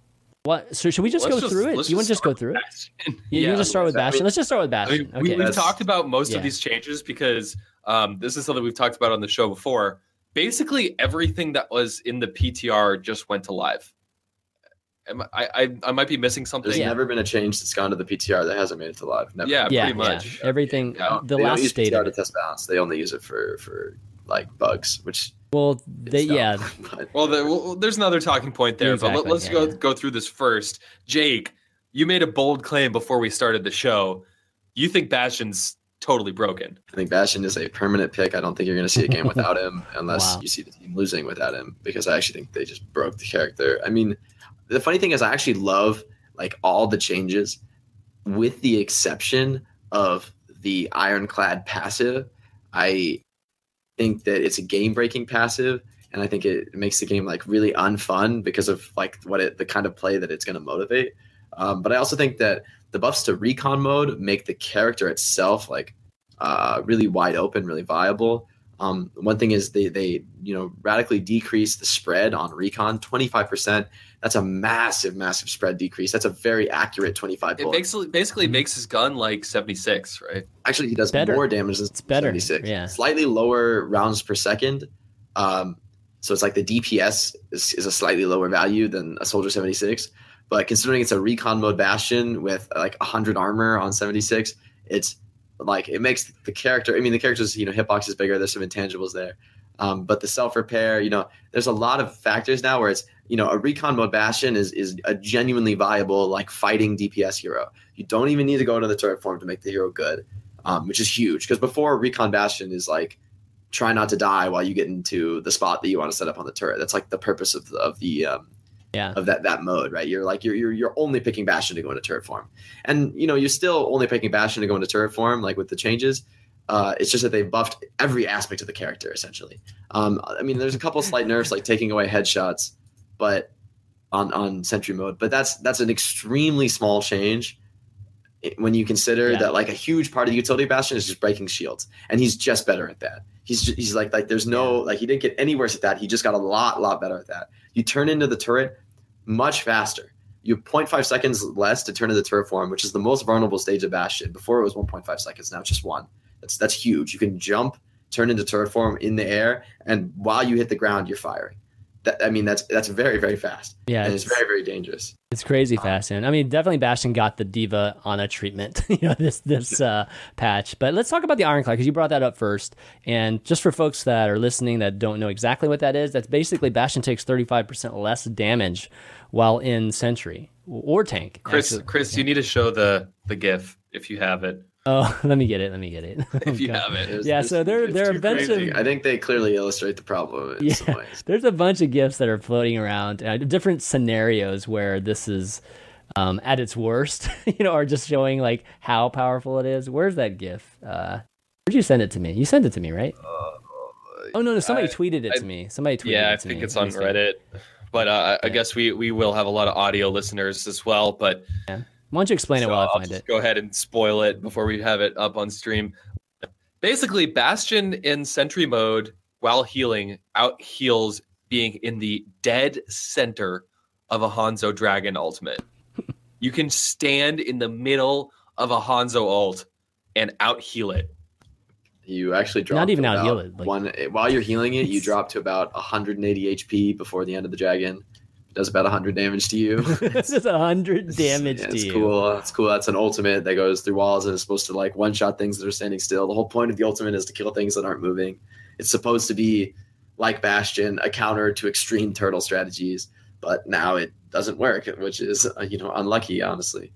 what? So should we just let's go just, through it? You want to just go through it? Yeah, yeah, you want to start with Bastion? Let's just start with Bastion.
I mean,
okay.
we, we've talked about most yeah. of these changes because um, this is something we've talked about on the show before. Basically, everything that was in the P T R just went to live. I, I I might be missing something.
There's
yeah.
never been a change that's gone to the P T R that hasn't made it to live. Never.
Yeah,
yeah,
pretty much.
Yeah. Everything.
Yeah.
The
they
last
don't use
state
P T R to test balance. They only use it for for like bugs, which.
Well, they yeah.
well, the, well, there's another talking point there, exactly, but let, let's yeah, go yeah. go through this first. Jake, you made a bold claim before we started the show. You think Bastion's totally broken?
I think Bastion is a permanent pick. I don't think you're going to see a game without him unless
wow.
you see the team losing without him, because I actually think they just broke the character. I mean. The funny thing is I actually love like all the changes with the exception of the Ironclad passive. I think that it's a game breaking passive, and I think it makes the game like really unfun because of like what it, the kind of play that it's going to motivate. Um, but I also think that the buffs to recon mode make the character itself like uh, really wide open, really viable. Um, one thing is they, they, you know, radically decrease the spread on recon twenty-five percent. That's a massive, massive spread decrease. That's a very accurate twenty-five.
It basically, basically mm-hmm. makes his gun like seventy-six, right?
Actually, he does
better.
more damage than it's better. seventy-six.
Yeah.
Slightly lower rounds per second. Um, so it's like the D P S is, is a slightly lower value than a Soldier seventy-six. But considering it's a recon mode Bastion with like one hundred armor on seventy-six, it's like it makes the character, I mean, the character's, you know, hitbox is bigger. There's some intangibles there. Um, but the self-repair, you know, there's a lot of factors now where it's, you know, a recon mode Bastion is is a genuinely viable, like, fighting D P S hero. You don't even need to go into the turret form to make the hero good, um, which is huge. Because before, recon Bastion is, like, try not to die while you get into the spot that you want to set up on the turret. That's, like, the purpose of the, of the um,
yeah.
of that that mode, right? You're, like, you're, you're you're only picking Bastion to go into turret form. And, you know, you're still only picking Bastion to go into turret form, like, with the changes. Uh, it's just that they've buffed every aspect of the character, essentially. Um, I mean, there's a couple slight nerfs, like taking away headshots, but on, on Sentry mode. But that's that's an extremely small change. when you consider
Yeah.
that like a huge part of the utility of Bastion is just breaking shields, and he's just better at that. He's just, he's like like there's no like he didn't get any worse at that. He just got a lot lot better at that. You turn into the turret much faster. You have zero point five seconds less to turn into the turret form, which is the most vulnerable stage of Bastion. Before it was one point five seconds, now it's just one. That's that's huge. You can jump, turn into turret form in the air, and while you hit the ground, you're firing. That, I mean, that's that's very very fast.
Yeah,
and it's,
it's-
very very dangerous.
It's crazy fast, and I mean, definitely Bastion got the Diva on a treatment, you know, this this uh, patch. But let's talk about the Ironclad because you brought that up first. And just for folks that are listening that don't know exactly what that is, that's basically Bastion takes thirty-five percent less damage while in Sentry or Tank.
Chris,
actually.
Chris, you need to show the the GIF if you have it.
Oh, let me get it. Let me get it.
If you
Okay.
have it.
It's-
Yeah,
it's-
so there
it's
there are a
too
bunch
crazy.
of
I think they clearly illustrate the problem in
Yeah.
some ways.
There's a bunch of GIFs that are floating around, uh, different scenarios where this is um, at its worst, you know, or just showing like how powerful it is. Where's that GIF? Uh, where'd you send it to me? You sent it to me, right? oh no, no, somebody
I-
tweeted it
I-
to me. Somebody tweeted
Yeah,
it
I
to
think
me.
it's
Let
on
me see.
Reddit. But uh, I- I
Yeah.
guess we, we will have a lot of audio listeners as well. But
Why don't you explain it
so
while I
I'll
find
just
it?
go ahead and spoil it before we have it up on stream. Basically, Bastion in Sentry mode while healing out heals being in the dead center of a Hanzo Dragon ultimate. You can stand in the middle of a Hanzo ult and out heal it.
You actually drop
Not even
to
out
about
heal it, like-
one while you're healing it. You
It's-
drop to about one hundred eighty H P before the end of the dragon. It does about one hundred damage to you.
This is a hundred damage
Yeah,
to
it's
you.
cool. It's cool. That's an ultimate that goes through walls and is supposed to like one shot things that are standing still. The whole point of the ultimate is to kill things that aren't moving. It's supposed to be like Bastion, a counter to extreme turtle strategies, but now it doesn't work, which is uh, you know unlucky, honestly.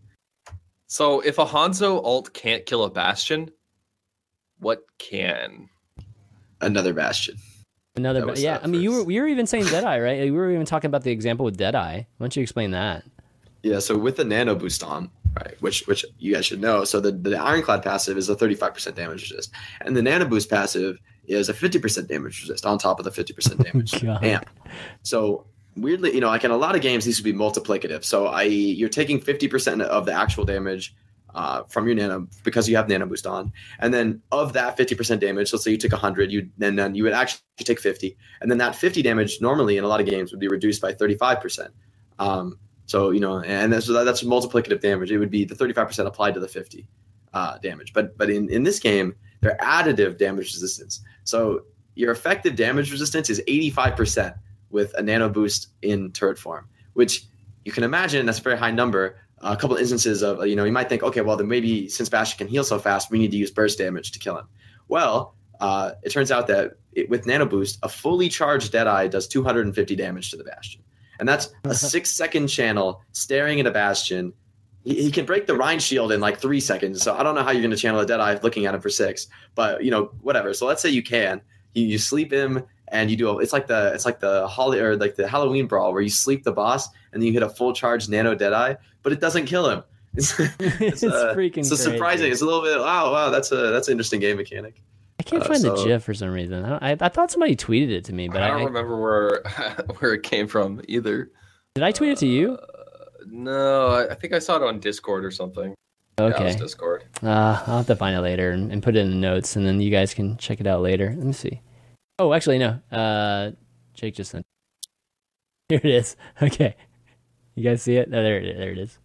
So if a Hanzo ult can't kill a Bastion, what can?
Another Bastion.
Another,
That
ba-
was
yeah.
that
I mean, you were
first.
we were even saying Deadeye, right? We were even talking about the example with Deadeye. Why don't you explain that?
Yeah, so with the nano boost on, right, which which you guys should know. So the, the Ironclad passive is a thirty-five percent damage resist, and the nano boost passive is a fifty percent damage resist on top of the fifty percent damage
God.
amp. So weirdly, you know, like in a lot of games, these would be multiplicative. So I E, you're taking fifty percent of the actual damage uh, from your nano because you have nano boost on, and then of that fifty percent damage, let's say you took one hundred, you and then you would actually take fifty, and then that fifty damage normally in a lot of games would be reduced by thirty-five percent. Um, So, you know, and that's, that's multiplicative damage. It would be the thirty-five percent applied to the fifty uh, damage. But but in, in this game, they're additive damage resistance. So your effective damage resistance is eighty-five percent with a nano boost in turret form, which you can imagine that's a very high number. A couple of instances of, you know, you might think, okay, well, then maybe since Bastion can heal so fast, we need to use burst damage to kill him. Well, uh, it turns out that it, with nano boost, a fully charged Deadeye does two hundred fifty damage to the Bastion. And that's a six second channel staring at a Bastion. He, he can break the Rhine shield in like three seconds. So I don't know how you're going to channel a Deadeye looking at him for six, but you know, whatever. So let's say you can, you, you sleep him and you do, a, it's like the, it's like the Holly or like the Halloween brawl where you sleep the boss and then you hit a full charge nano Deadeye, but it doesn't kill him. It's,
It's
uh,
freaking
so surprising.
crazy.
It's a little bit, wow, wow. That's a, that's an interesting game mechanic.
I can't
Uh,
find the
so-
GIF for some reason. I, don't- I, I thought somebody tweeted it to me, but
I
I,
don't
I
remember where where it came from either.
did I tweet it to you?
Uh, no, I- I think I saw it on Discord or something. Yeah, it
Okay.
was Discord.
Uh, I'll have to find it later and, and put it in the notes, and then you guys can check it out later. Let me see. Oh, actually, no. Uh, Jake just sent. Here it is. Okay, you guys see it? Oh, there, it, there it is.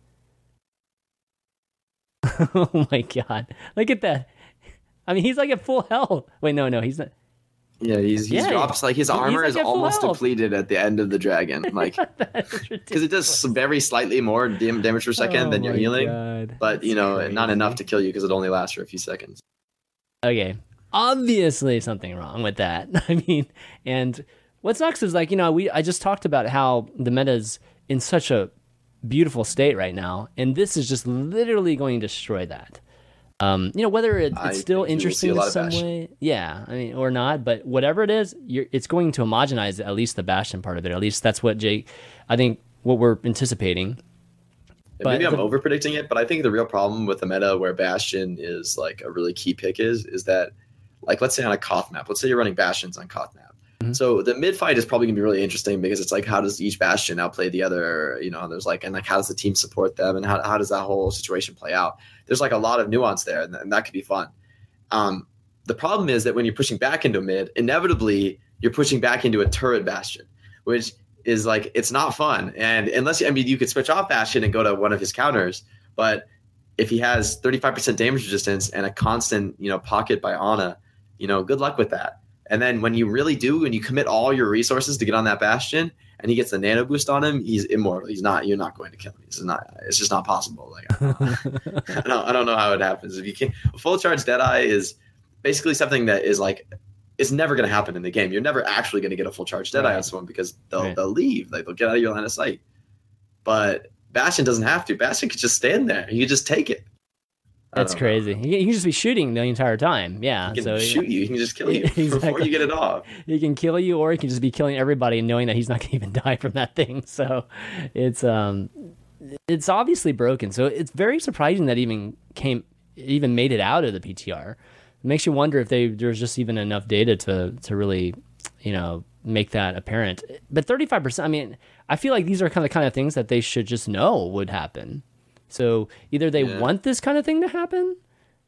Oh my god! Look at that. I mean, he's like at full health. Wait, no, no, he's not.
Yeah, he's, he
Yeah,
drops like his
he's
armor
like
is
at full
almost
health.
depleted at the end of the dragon. Like,
That is
because it does some very slightly more dam- damage per second
Oh
than you're
my
healing,
God.
but you
That's
know, not
crazy.
enough to kill you because it only lasts for a few seconds.
Okay, obviously something wrong with that. I mean, and what sucks is like, you know, we I just talked about how the meta's in such a beautiful state right now, and this is just literally going to destroy that. Um, you know, whether it,
I
it's still
think we will see
interesting
a
in
lot of
some
Bastion.
way, yeah, I mean, or not, but whatever it is, you're, it's going to homogenize at least the Bastion part of it. At least that's what Jake, I think, what we're anticipating.
And
But
maybe I'm
the-
over predicting it, but I think the real problem with the meta where Bastion is like a really key pick is is that, like, let's say on a Koth map, let's say you're running Bastions on Koth map,
Mm-hmm.
So the mid fight is probably gonna be really interesting because it's like, how does each Bastion outplay the other? You know, there's like, and like, how does the team support them, and how how does that whole situation play out? There's like a lot of nuance there, and, and that could be fun. Um, the problem is that when you're pushing back into mid, inevitably you're pushing back into a turret Bastion, which is like, it's not fun. And unless I mean, you could switch off Bastion and go to one of his counters, but if he has thirty-five percent damage resistance and a constant, you know, pocket by Ana, you know, good luck with that. And then when you really do, and you commit all your resources to get on that Bastion, and he gets the nano boost on him, he's immortal. He's not. You're not going to kill him. This is not. It's just not possible. Like I don't, know. I don't, I don't know how it happens. If you can, full charge Deadeye is basically something that is like, it's never going to happen in the game. You're never actually going to get a full charge Deadeye
right.
on someone because they'll
right.
they'll leave. Like they'll get out of your line of sight. But Bastion doesn't have to. Bastion could just stand there. He could just take it.
That's crazy. He, he can just be shooting the entire time. Yeah.
He can
so
shoot you. He can just kill you
exactly.
before you get it off.
He can kill you, or he can just be killing everybody and knowing that he's not going to even die from that thing. So it's um, it's obviously broken. So it's very surprising that even came, even made it out of the P T R. It makes you wonder if they there's just even enough data to to really, you know, make that apparent. But thirty-five percent. I mean, I feel like these are kind of the kind of things that they should just know would happen. So either they yeah. want this kind of thing to happen,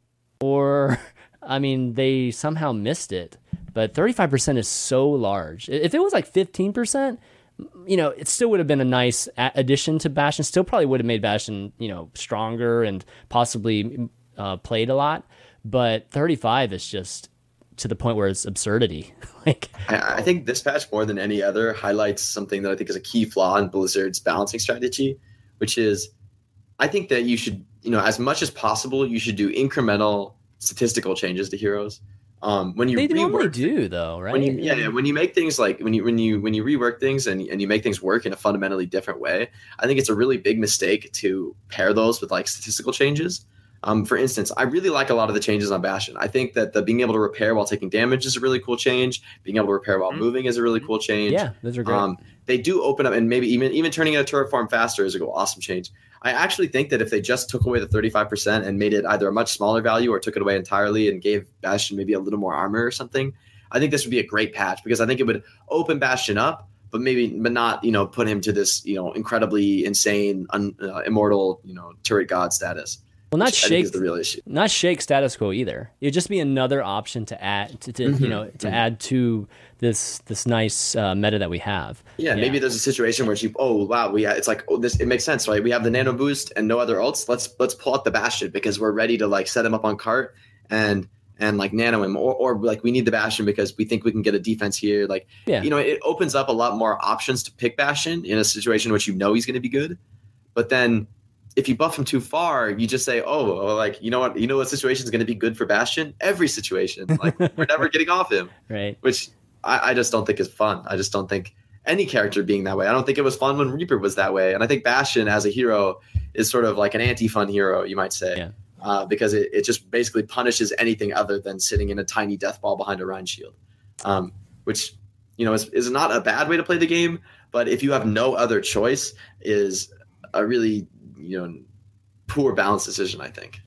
or, I mean, they somehow missed it. But thirty-five percent is so large. If it was like fifteen percent, you know, it still would have been a nice addition to Bastion. Still probably would have made Bastion, you know, stronger and possibly uh, played a lot. But thirty-five is just to the point where it's absurdity. like
I, I think this patch, more than any other, highlights something that I think is a key flaw in Blizzard's balancing strategy, which is, I think that you should, you know, as much as possible, you should do incremental statistical changes to heroes. Um, when you
they
rework,
normally do, though, right?
When you, yeah, yeah, when you make things like when you when you when you rework things and and you make things work in a fundamentally different way, I think it's a really big mistake to pair those with like statistical changes. Um, for instance, I really like a lot of the changes on Bastion. I think that the being able to repair while taking damage is a really cool change. Being able to repair while mm-hmm. moving is a really cool change.
Yeah, those are great.
Um, they do open up, and maybe even even turning into turret farm faster is a cool, awesome change. I actually think that if they just took away the thirty-five percent and made it either a much smaller value or took it away entirely and gave Bastion maybe a little more armor or something, I think this would be a great patch because I think it would open Bastion up, but maybe but not, you know, put him to this, you know, incredibly insane, un, uh, immortal, you know, turret god status.
Well, not shake
the real issue.
Not shake status quo either. It'd just be another option to add to, to mm-hmm. you know to mm-hmm. add to this this nice uh, meta that we have.
Yeah, yeah, maybe there's a situation where you oh wow we it's like oh this it makes sense, right? We have the nano boost and no other ults. Let's let's pull out the Bastion because we're ready to like set him up on cart and and like nano him, or or like we need the Bastion because we think we can get a defense here. Like yeah. you know, it opens up a lot more options to pick Bastion in a situation in which you know he's going to be good, but then. If you buff him too far, you just say, "Oh, well, like you know what? You know what situation is going to be good for Bastion? Every situation. Like we're never getting off him."
Right.
Which I, I just don't think is fun. I just don't think any character being that way. I don't think it was fun when Reaper was that way. And I think Bastion as a hero is sort of like an anti-fun hero, you might say,
yeah.
uh, because it, it just basically punishes anything other than sitting in a tiny death ball behind a Rein shield, um, which you know is is not a bad way to play the game. But if you have no other choice, is a really you know, poor balance decision, I think.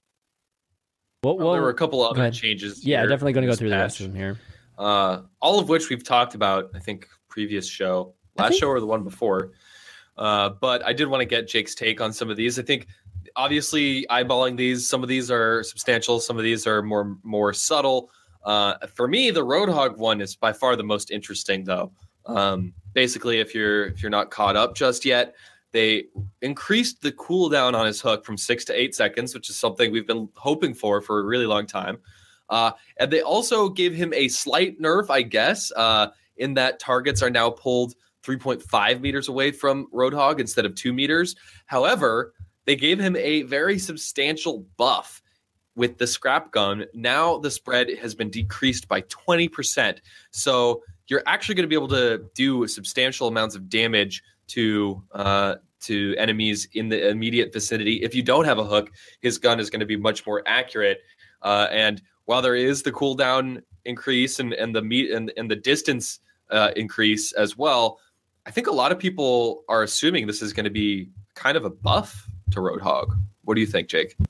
Well, well,
well there were a couple other changes.
Yeah,
here
definitely going to go through
patch.
the rest of them here.
Uh, all of which we've talked about, I think, previous show, last think... show or the one before. Uh, but I did want to get Jake's take on some of these. I think, obviously, eyeballing these, some of these are substantial, some of these are more more subtle. Uh, for me, the Roadhog one is by far the most interesting, though. Um, basically, if you're if you're not caught up just yet. They increased the cooldown on his hook from six to eight seconds, which is something we've been hoping for for a really long time. Uh, and they also gave him a slight nerf, I guess, uh, in that targets are now pulled three point five meters away from Roadhog instead of two meters. However, they gave him a very substantial buff with the scrap gun. Now the spread has been decreased by twenty percent. So you're actually going to be able to do substantial amounts of damage to uh, to enemies in the immediate vicinity. If you don't have a hook, his gun is going to be much more accurate. Uh, and while there is the cooldown increase and, and the meet and, and the distance uh, increase as well, I think a lot of people are assuming this is going to be kind of a buff to Roadhog. What do you think, Jake?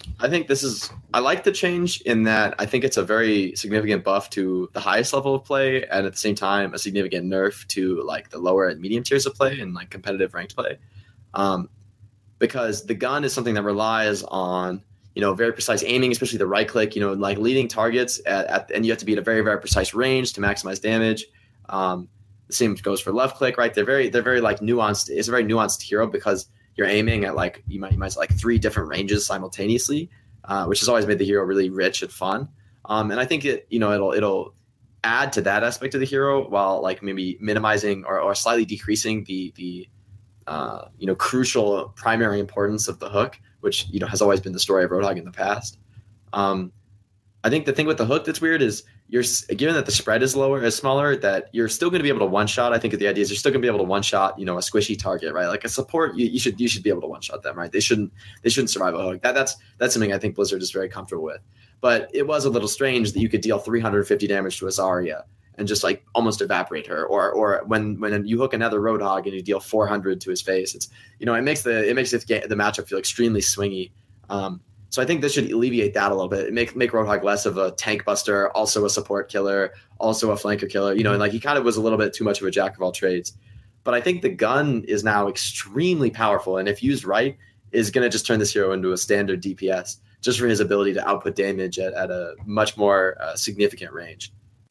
I think this is, I like the change in that I think it's a very significant buff to the highest level of play, and at the same time, a significant nerf to like the lower and medium tiers of play and like competitive ranked play. Um, because the gun is something that relies on, you know, very precise aiming, especially the right click, you know, like leading targets at, at and you have to be at a very, very precise range to maximize damage. Um, the same goes for left click, right? They're very, they're very like nuanced. It's a very nuanced hero because you're aiming at like, you might, you might like three different ranges simultaneously, uh, which has always made the hero really rich and fun. Um, and I think it, you know, it'll, it'll add to that aspect of the hero while like maybe minimizing or, or slightly decreasing the, the, uh, you know, crucial primary importance of the hook, which, you know, has always been the story of Roadhog in the past. Um, I think the thing with the hook that's weird is you're given that the spread is lower, is smaller, that you're still going to be able to one shot. I think the idea is you're still going to be able to one shot, you know, a squishy target, right? Like a support, you, you should you should be able to one shot them, right? They shouldn't they shouldn't survive a hook. That that's that's something I think Blizzard is very comfortable with. But it was a little strange that you could deal three hundred fifty damage to a Zarya and just like almost evaporate her, or or when when you hook another Roadhog and you deal four hundred to his face, it's, you know, it makes the it makes the, the matchup feel extremely swingy. Um, so I think this should alleviate that a little bit. Make make Roadhog less of a tank buster, also a support killer, also a flanker killer. You know, and like he kind of was a little bit too much of a jack of all trades. But I think the gun is now extremely powerful, and if used right, is going to just turn this hero into a standard D P S just for his ability to output damage at, at a much more uh, significant range.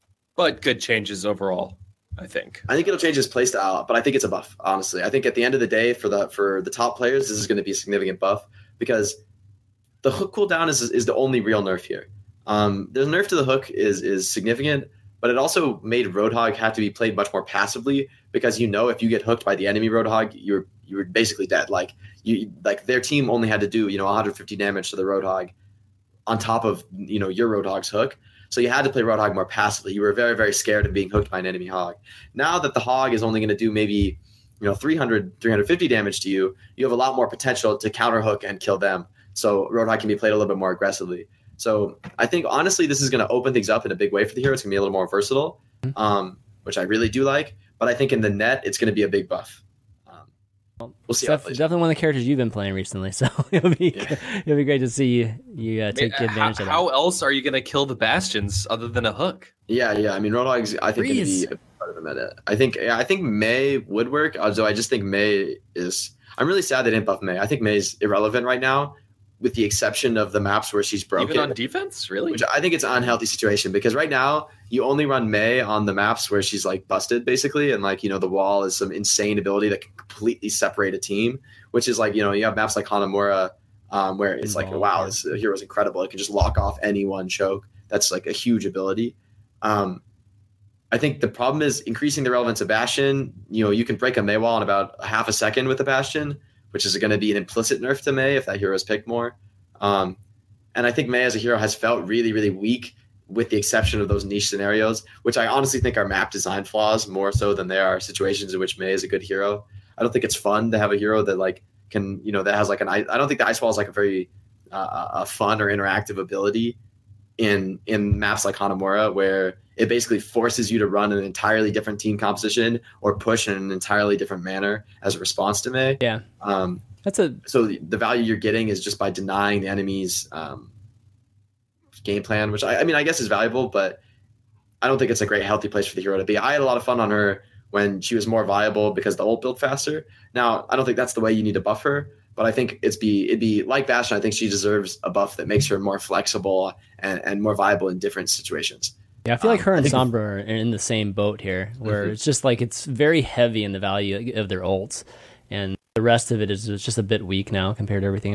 But good changes overall, I think.
I think it'll change his playstyle, but I think it's a buff, honestly. I think at the end of the day, for the for the top players, this is going to be a significant buff because the hook cooldown is is the only real nerf here. Um, the nerf to the hook is is significant, but it also made Roadhog have to be played much more passively because, you know, if you get hooked by the enemy Roadhog, you're you're basically dead. Like you like their team only had to do, you know, one hundred fifty damage to the Roadhog on top of, you know, your Roadhog's hook. So you had to play Roadhog more passively. You were very, very scared of being hooked by an enemy hog. Now that the hog is only going to do maybe, you know, three hundred, three hundred fifty damage to you, you have a lot more potential to counter hook and kill them. So Roadhog can be played a little bit more aggressively. So I think, honestly, this is going to open things up in a big way for the hero. It's going to be a little more versatile, um, which I really do like. But I think in the net, it's going to be a big buff. Um, we'll see.
Def- definitely one of the characters you've been playing recently, so it'll be yeah. it'll be great to see you, you uh, take
I mean,
advantage
how,
of that.
How else are you going to kill the Bastions other than a hook?
Yeah, yeah. I mean, Roadhog's, I think, going to be a part of the meta. I think, yeah, I think Mei would work, although I just think Mei is. I'm really sad they didn't buff Mei. I think Mei's irrelevant right now, with the exception of the maps where she's broken.
Even on defense, really?
Which I think it's an unhealthy situation because right now you only run Mei on the maps where she's like busted basically. And like, you know, the wall is some insane ability that can completely separate a team, which is like, you know, you have maps like Hanamura um, where it's like, wow, this hero's incredible. It can just lock off any one choke. That's like a huge ability. Um, I think the problem is increasing the relevance of Bastion. You know, you can break a Mei wall in about a half a second with a Bastion, which is going to be an implicit nerf to Mei if that hero is picked more. Um, and I think Mei as a hero has felt really, really weak with the exception of those niche scenarios, which I honestly think are map design flaws more so than they are situations in which Mei is a good hero. I don't think it's fun to have a hero that like can, you know, that has like an, I don't think the Ice Wall is like a very uh, a fun or interactive ability in, in maps like Hanamura, where it basically forces you to run an entirely different team composition or push in an entirely different manner as a response to Mei.
Yeah.
Um,
That's a
so the, the value you're getting is just by denying the enemy's um, game plan, which I, I mean, I guess is valuable, but I don't think it's a great healthy place for the hero to be. I had a lot of fun on her when she was more viable because the ult built faster. Now, I don't think that's the way you need to buff her, but I think it's be it'd be like Bastion. I think she deserves a buff that makes her more flexible and, and more viable in different situations.
Yeah, I feel like her
um,
and Sombra are in the same boat here, where mm-hmm. it's just like it's very heavy in the value of their ults, and the rest of it is just a bit weak now compared to everything.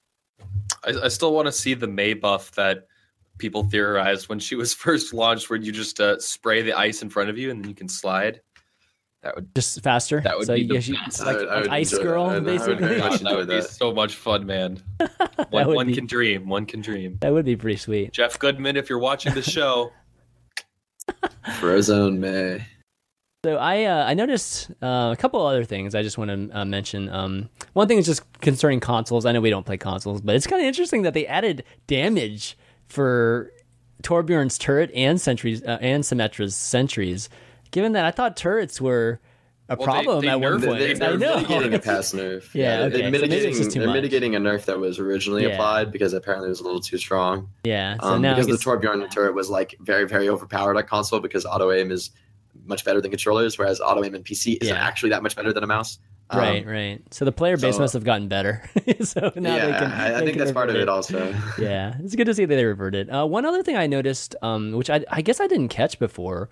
I, I still want to see the Mei buff that people theorized when she was first launched, where you just uh, spray the ice in front of you and then you can slide. That would
just faster.
That would
so
be the
you,
best.
like,
I would, I would
like Ice Girl,
that.
basically.
I would,
that would be so much fun, man. One,
would
one
be,
can dream. One can dream.
That would be pretty sweet.
Jeff Goodman, if you're watching the show.
Frozone Mei.
So I uh, I noticed uh, a couple other things I just want to uh, mention. Um, one thing is just concerning consoles. I know we don't play consoles, but it's kind of interesting that they added damage for Torbjorn's turret and sentries uh, and Symmetra's sentries. Given that I thought turrets were a
Well,
problem
they- they
at one
nerfed
point.
They, they're
I know.
mitigating a past nerf.
Yeah,
they're,
okay.
they're
So maybe it's
mitigating.
just too
they're
much.
mitigating a nerf that was originally
Yeah.
applied because apparently it was a little too strong.
Yeah. So
Um,
now I
because the
guess-
Torbjorn turret was like very, very overpowered on console because auto aim is much better than controllers, whereas auto aim in P C isn't
Yeah.
actually that much better than a mouse. Um,
Right, right. So the player base
so-
must have gotten better. so now
yeah,
they can.
I, I
they
think
can
that's part of
revert
it also.
Yeah, it's good to see that they reverted. Uh, one other thing I noticed, um, which I, I guess I didn't catch before,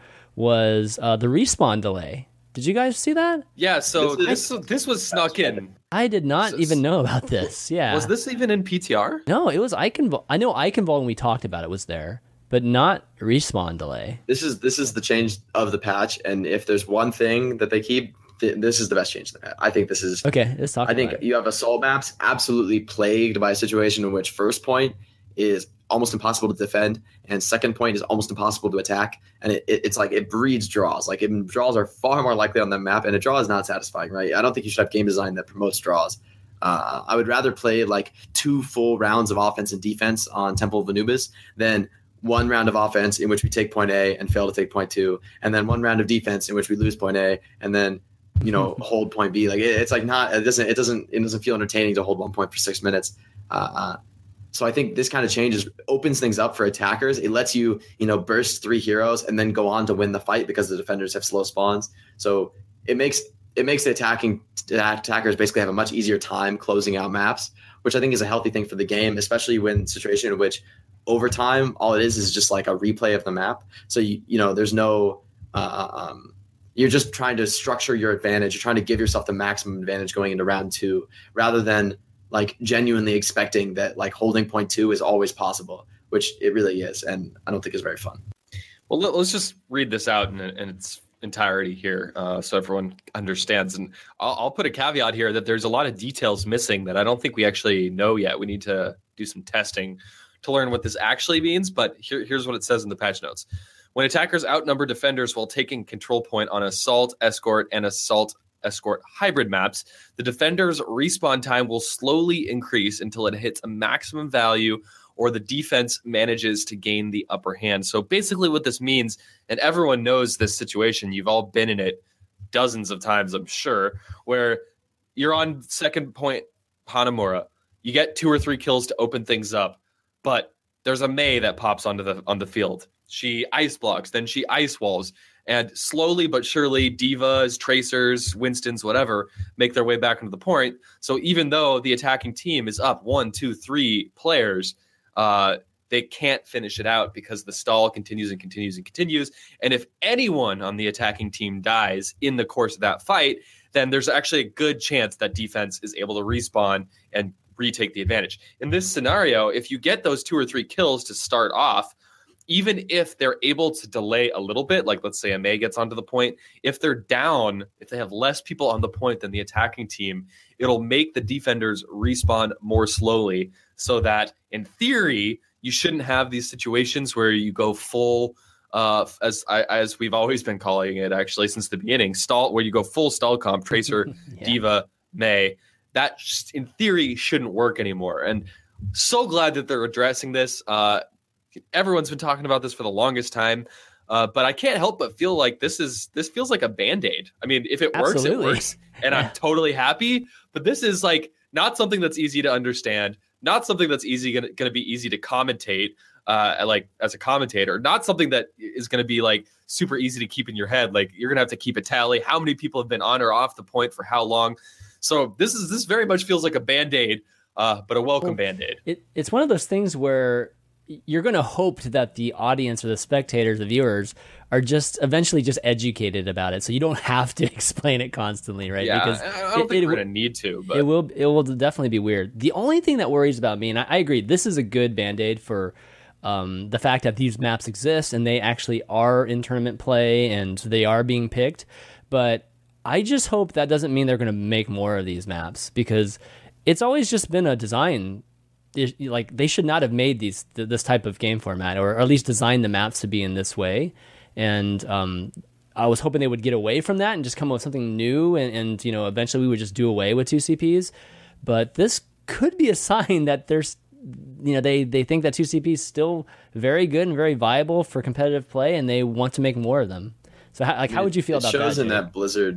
was uh, the respawn delay. Did you guys see that?
Yeah, so
This
this this was snuck in.
I did not
So-
even know about this. Yeah.
Was this even in P T R?
No, it was Iconvol. I know Iconvol when we talked about it was there, but not respawn delay.
This is this is the change of the patch, and if there's one thing that they keep, th- this is the best change in the patch. I think this is.
Okay, let's talk
I
about
think
it.
you have assault maps absolutely plagued by a situation in which first point is almost impossible to defend, and second point is almost impossible to attack. And it, it, it's like it breeds draws. Like it, draws are far more likely on the map, and a draw is not satisfying, right? I don't think you should have game design that promotes draws. Uh, I would rather play like two full rounds of offense and defense on Temple of Anubis than one round of offense in which we take point A and fail to take point two, and then one round of defense in which we lose point A and then you know hold point B. Like it, it's like not it doesn't it doesn't it doesn't feel entertaining to hold one point for six minutes. Uh, uh, so I think this kind of changes opens things up for attackers. It lets you you know burst three heroes and then go on to win the fight because the defenders have slow spawns. So it makes it makes the attacking attackers basically have a much easier time closing out maps, which I think is a healthy thing for the game, especially when situation in which over time all it is is just like a replay of the map. So you you know there's no uh, um, you're just trying to structure your advantage. You're trying to give yourself the maximum advantage going into round two, rather than like genuinely expecting that like holding point two is always possible, which it really is, and I don't think is very fun.
Well, let- let's just read this out in, in its entirety here, uh, so everyone understands. And I'll, I'll put a caveat here that there's a lot of details missing that I don't think we actually know yet. We need to do some testing to learn what this actually means. But here, here's what it says in the patch notes. When attackers outnumber defenders while taking control point on assault, escort, and assault escort hybrid maps, the defender's respawn time will slowly increase until it hits a maximum value or the defense manages to gain the upper hand. So basically what this means, and everyone knows this situation, you've all been in it dozens of times, I'm sure, where you're on second point Hanamura, you get two or three kills to open things up, but there's a Mei that pops onto the on the field. She ice blocks, then she ice walls, and slowly but surely divas, tracers, Winstons, whatever, make their way back into the point. So even though the attacking team is up one, two, three players, uh, they can't finish it out because the stall continues and continues and continues. And if anyone on the attacking team dies in the course of that fight, then there's actually a good chance that defense is able to respawn and retake the advantage. In this scenario, if you get those two or three kills to start off, even if they're able to delay a little bit, like let's say a Mei gets onto the point, if they're down, if they have less people on the point than the attacking team, it'll make the defenders respawn more slowly, so that in theory, you shouldn't have these situations where you go full, uh, as I, as we've always been calling it actually since the beginning, stall, where you go full stall comp, Tracer,
Yeah.
Diva, Mei. That just, in theory shouldn't work anymore. And so glad that they're addressing this. Uh, everyone's been talking about this for the longest time, uh, but I can't help but feel like this is this feels like a Band-Aid. I mean, if it works,
Absolutely.
it works, and
Yeah.
I'm totally happy. But this is like not something that's easy to understand, not something that's easy going to be easy to commentate, uh, like as a commentator, not something that is going to be like super easy to keep in your head. Like you're going to have to keep a tally. How many people have been on or off the point for how long? So this is this very much feels like a Band-Aid, uh, but a welcome
Well,
Band-Aid.
It, it's one of those things where you're going to hope that the audience or the spectators, the viewers, are just eventually just educated about it, so you don't have to explain it constantly, right?
Yeah,
Because
I I don't
it-
think
it
we're
w-
going to need to, but
it will it will definitely be weird. The only thing that worries about me, and I, I agree, this is a good Band-Aid for um, the fact that these maps exist and they actually are in tournament play and they are being picked. But I just hope that doesn't mean they're going to make more of these maps, because it's always just been a design. it- Like they should not have made these th- this type of game format, or, or at least designed the maps to be in this way. And um, I was hoping they would get away from that and just come up with something new, and, and you know eventually we would just do away with two C Ps. But this could be a sign that there's you know they they think that two C P is still very good and very viable for competitive play, and they want to make more of them. So how, like how would you feel
it
about
shows
that?
in
Jay?
that Blizzard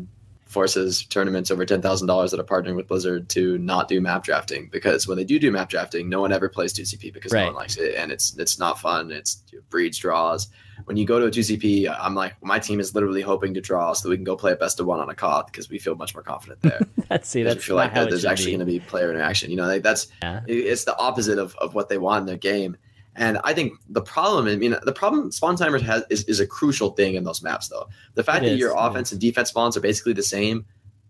forces tournaments over ten thousand dollars that are partnering with Blizzard to not do map drafting, because when they do do map drafting, no one ever plays two C P because
Right.
no one likes it, and it's it's not fun. It's it breeds draws. When you go to a two C P, I'm like, my team is literally hoping to draw so that we can go play a best of one on a C O D because we feel much more confident there.
That's see,
Because
that's
we feel
not
like
how
that
it
there's
should
actually
be.
going to be player interaction. You know, like that's
Yeah.
it- it's the opposite of, of what they want in their game. And I think the problem, I mean, the problem spawn timers has is, is a crucial thing in those maps, though. The fact
It
that
is,
your
it
offense and defense spawns are basically the same,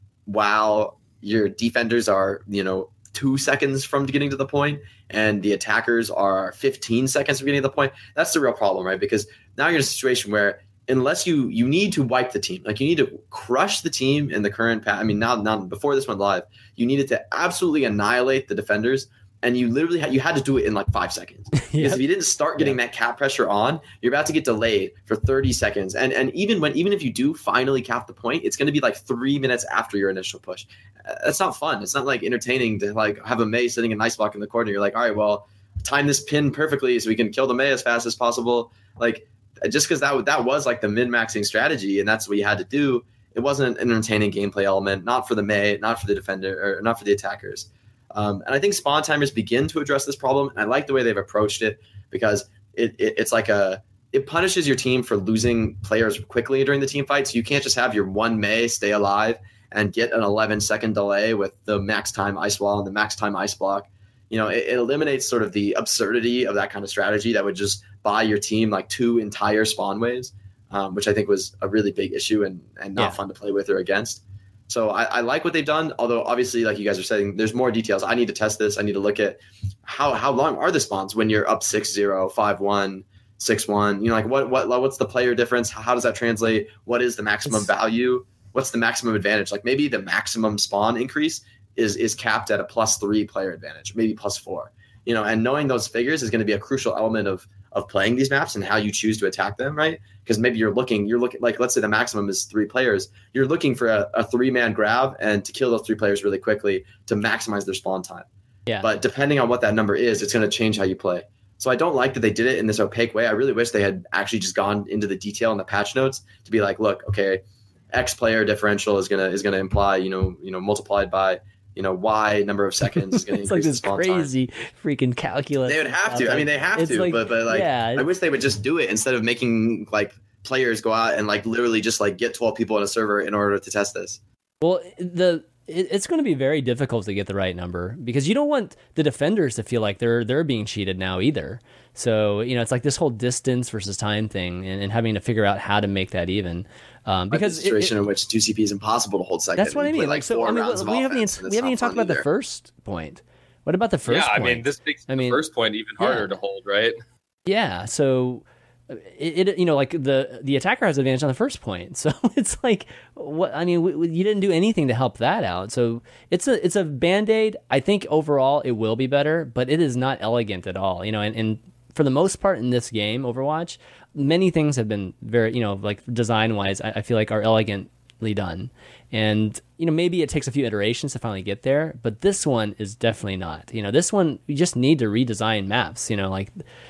while your defenders are, you know, two seconds from getting to the point, and the attackers are fifteen seconds from getting to the point. That's the real problem, right? Because now you're in a situation where unless you you need to wipe the team, like you need to crush the team in the current path. I mean, now now before this went live, you needed to absolutely annihilate the defenders. And you literally had, you had to do it in like five seconds. Because
Yep.
if you didn't start getting that cap pressure on, you're about to get delayed for thirty seconds. And and even when even if you do finally cap the point, it's going to be like three minutes after your initial push. Uh, That's not fun. It's not like entertaining to like have a Mei sitting in nice block in the corner. You're like, all right, well, time this pin perfectly so we can kill the Mei as fast as possible. Like just because that that was like the min maxing strategy, and that's what you had to do. It wasn't an entertaining gameplay element, not for the Mei, not for the defender, or not for the attackers. Um, and I think spawn timers begin to address this problem. And I like the way they've approached it, because it, it it's like a it punishes your team for losing players quickly during the team fight. So you can't just have your one Mei stay alive and get an eleven second delay with the max time ice wall and the max time ice block. You know, it, it eliminates sort of the absurdity of that kind of strategy that would just buy your team like two entire spawn waves, um, which I think was a really big issue and, and not
Yeah.
fun to play with or against. So I, I like what they've done, although obviously, like you guys are saying, there's more details. I need to test this. I need to look at how how long are the spawns when you're up six zero, five one, six one. You know, like what what what's the player difference? How does that translate? What is the maximum
It's-
value? What's the maximum advantage? Like maybe the maximum spawn increase is is capped at a plus three player advantage, maybe plus four. You know, and knowing those figures is going to be a crucial element of of playing these maps and how you choose to attack them, right? Because maybe you're looking, you're looking like, let's say the maximum is three players. You're looking for a, a three man grab and to kill those three players really quickly to maximize their spawn time.
Yeah.
But depending on what that number is, it's going to change how you play. So I don't like that they did it in this opaque way. I really wish they had actually just gone into the detail in the patch notes to be like, look, okay, X player differential is gonna is gonna imply, you know, you know, multiplied by, you know, Y number of seconds is gonna
It's
increase
like
the
this
spawn time.
crazy freaking calculus.
They would have to. I mean, they have
It's
to,
like-
but but like,
yeah,
I wish they would just do it instead of making like players go out and like literally just like get twelve people in a server in order to test this.
Well, the it, it's going to be very difficult to get the right number, because you don't want the defenders to feel like they're they're being cheated now either. So you know, it's like this whole distance versus time thing, and, and having to figure out how to make that even. Um,
Because
because
a
it-
situation
it-
in which two C P is impossible to hold second.
that's what I
You play,
mean. Like, so
four
I mean,
rounds of
we haven't
offense,
even,
and
we
it's
haven't
not
even talked
fun
about the
either.
first point. What about the first
yeah,
point?
I mean, this makes
I
the
mean,
first point even harder
yeah.
to hold, right?
Yeah, so it, it you know, like the the attacker has advantage on the first point, so it's like what I mean, we, we, you didn't do anything to help that out. So it's a it's a band-aid. I think overall it will be better, but it is not elegant at all. You know, and, and for the most part in this game, Overwatch, many things have been very, you know, like design wise, I, I feel like are elegantly done. And, you know, maybe it takes a few iterations to finally get there, but this one is definitely not. You know, this one, you just need to redesign maps, you know, like,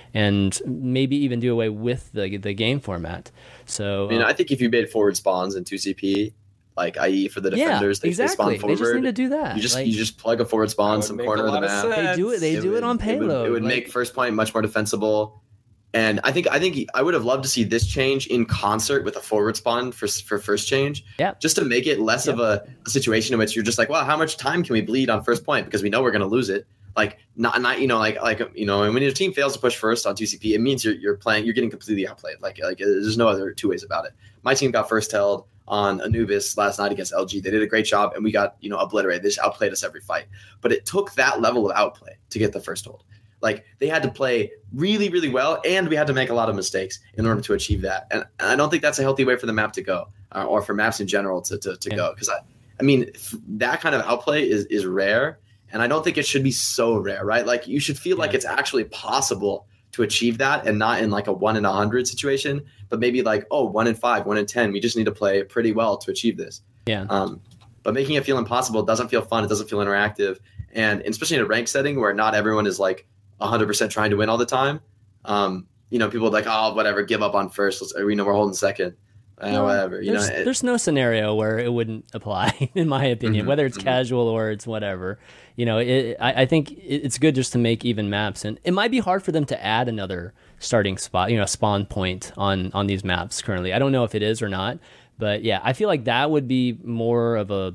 and maybe even do away with the the game format. So,
I mean,
uh,
I think if you made forward spawns in two C P, like that is for the
yeah,
defenders, they,
exactly.
they spawn
They
forward.
just need to do that.
You just
Like,
you just plug a forward
That
spawn
would
some
make
corner
a
of the
lot of
map.
sense.
they do it. They
It
do
would-
it on
It
payload.
would, it would
like-
make first point much more defensible. And I think I think I would have loved to see this change in concert with a forward spawn for for first change.
Yeah.
Just to make it less of a, a situation in which you're just like, well, how much time can we bleed on first point because we know we're going to lose it. Like not not you know like like you know, and when your team fails to push first on two C P, it means you're you're playing you're getting completely outplayed. Like like there's no other two ways about it. My team got first held on Anubis last night against L G. They did a great job, and we got you know obliterated. They just outplayed us every fight. But it took that level of outplay to get the first hold. Like they had to play really, really well, and we had to make a lot of mistakes in order to achieve that. And, and I don't think that's a healthy way for the map to go, uh, or for maps in general to to, to
Yeah.
go. Because I, I mean, f- that kind of outplay is is rare, and I don't think it should be so rare, right? Like you should feel like
Yeah.
it's actually possible to achieve that, and not in like a one in a hundred situation, but maybe like oh one in five, one in ten. We just need to play pretty well to achieve this.
yeah.
Um, but making it feel impossible doesn't feel fun. It doesn't feel interactive, and especially in a rank setting where not everyone is like one hundred percent trying to win all the time. Um, you know, people are like, oh, whatever, give up on first. Let's, we know we're holding second. uh,
Well,
whatever. You
there's,
know, it,
there's no scenario where it wouldn't apply, in my opinion,
Mhm,
whether it's
mhm.
casual or it's whatever. You know, it, I, I think it- it's good just to make even maps, and it might be hard for them to add another starting spot, you know, spawn point on on these maps currently. I don't know if it is or not, but yeah, I feel like that would be more of a,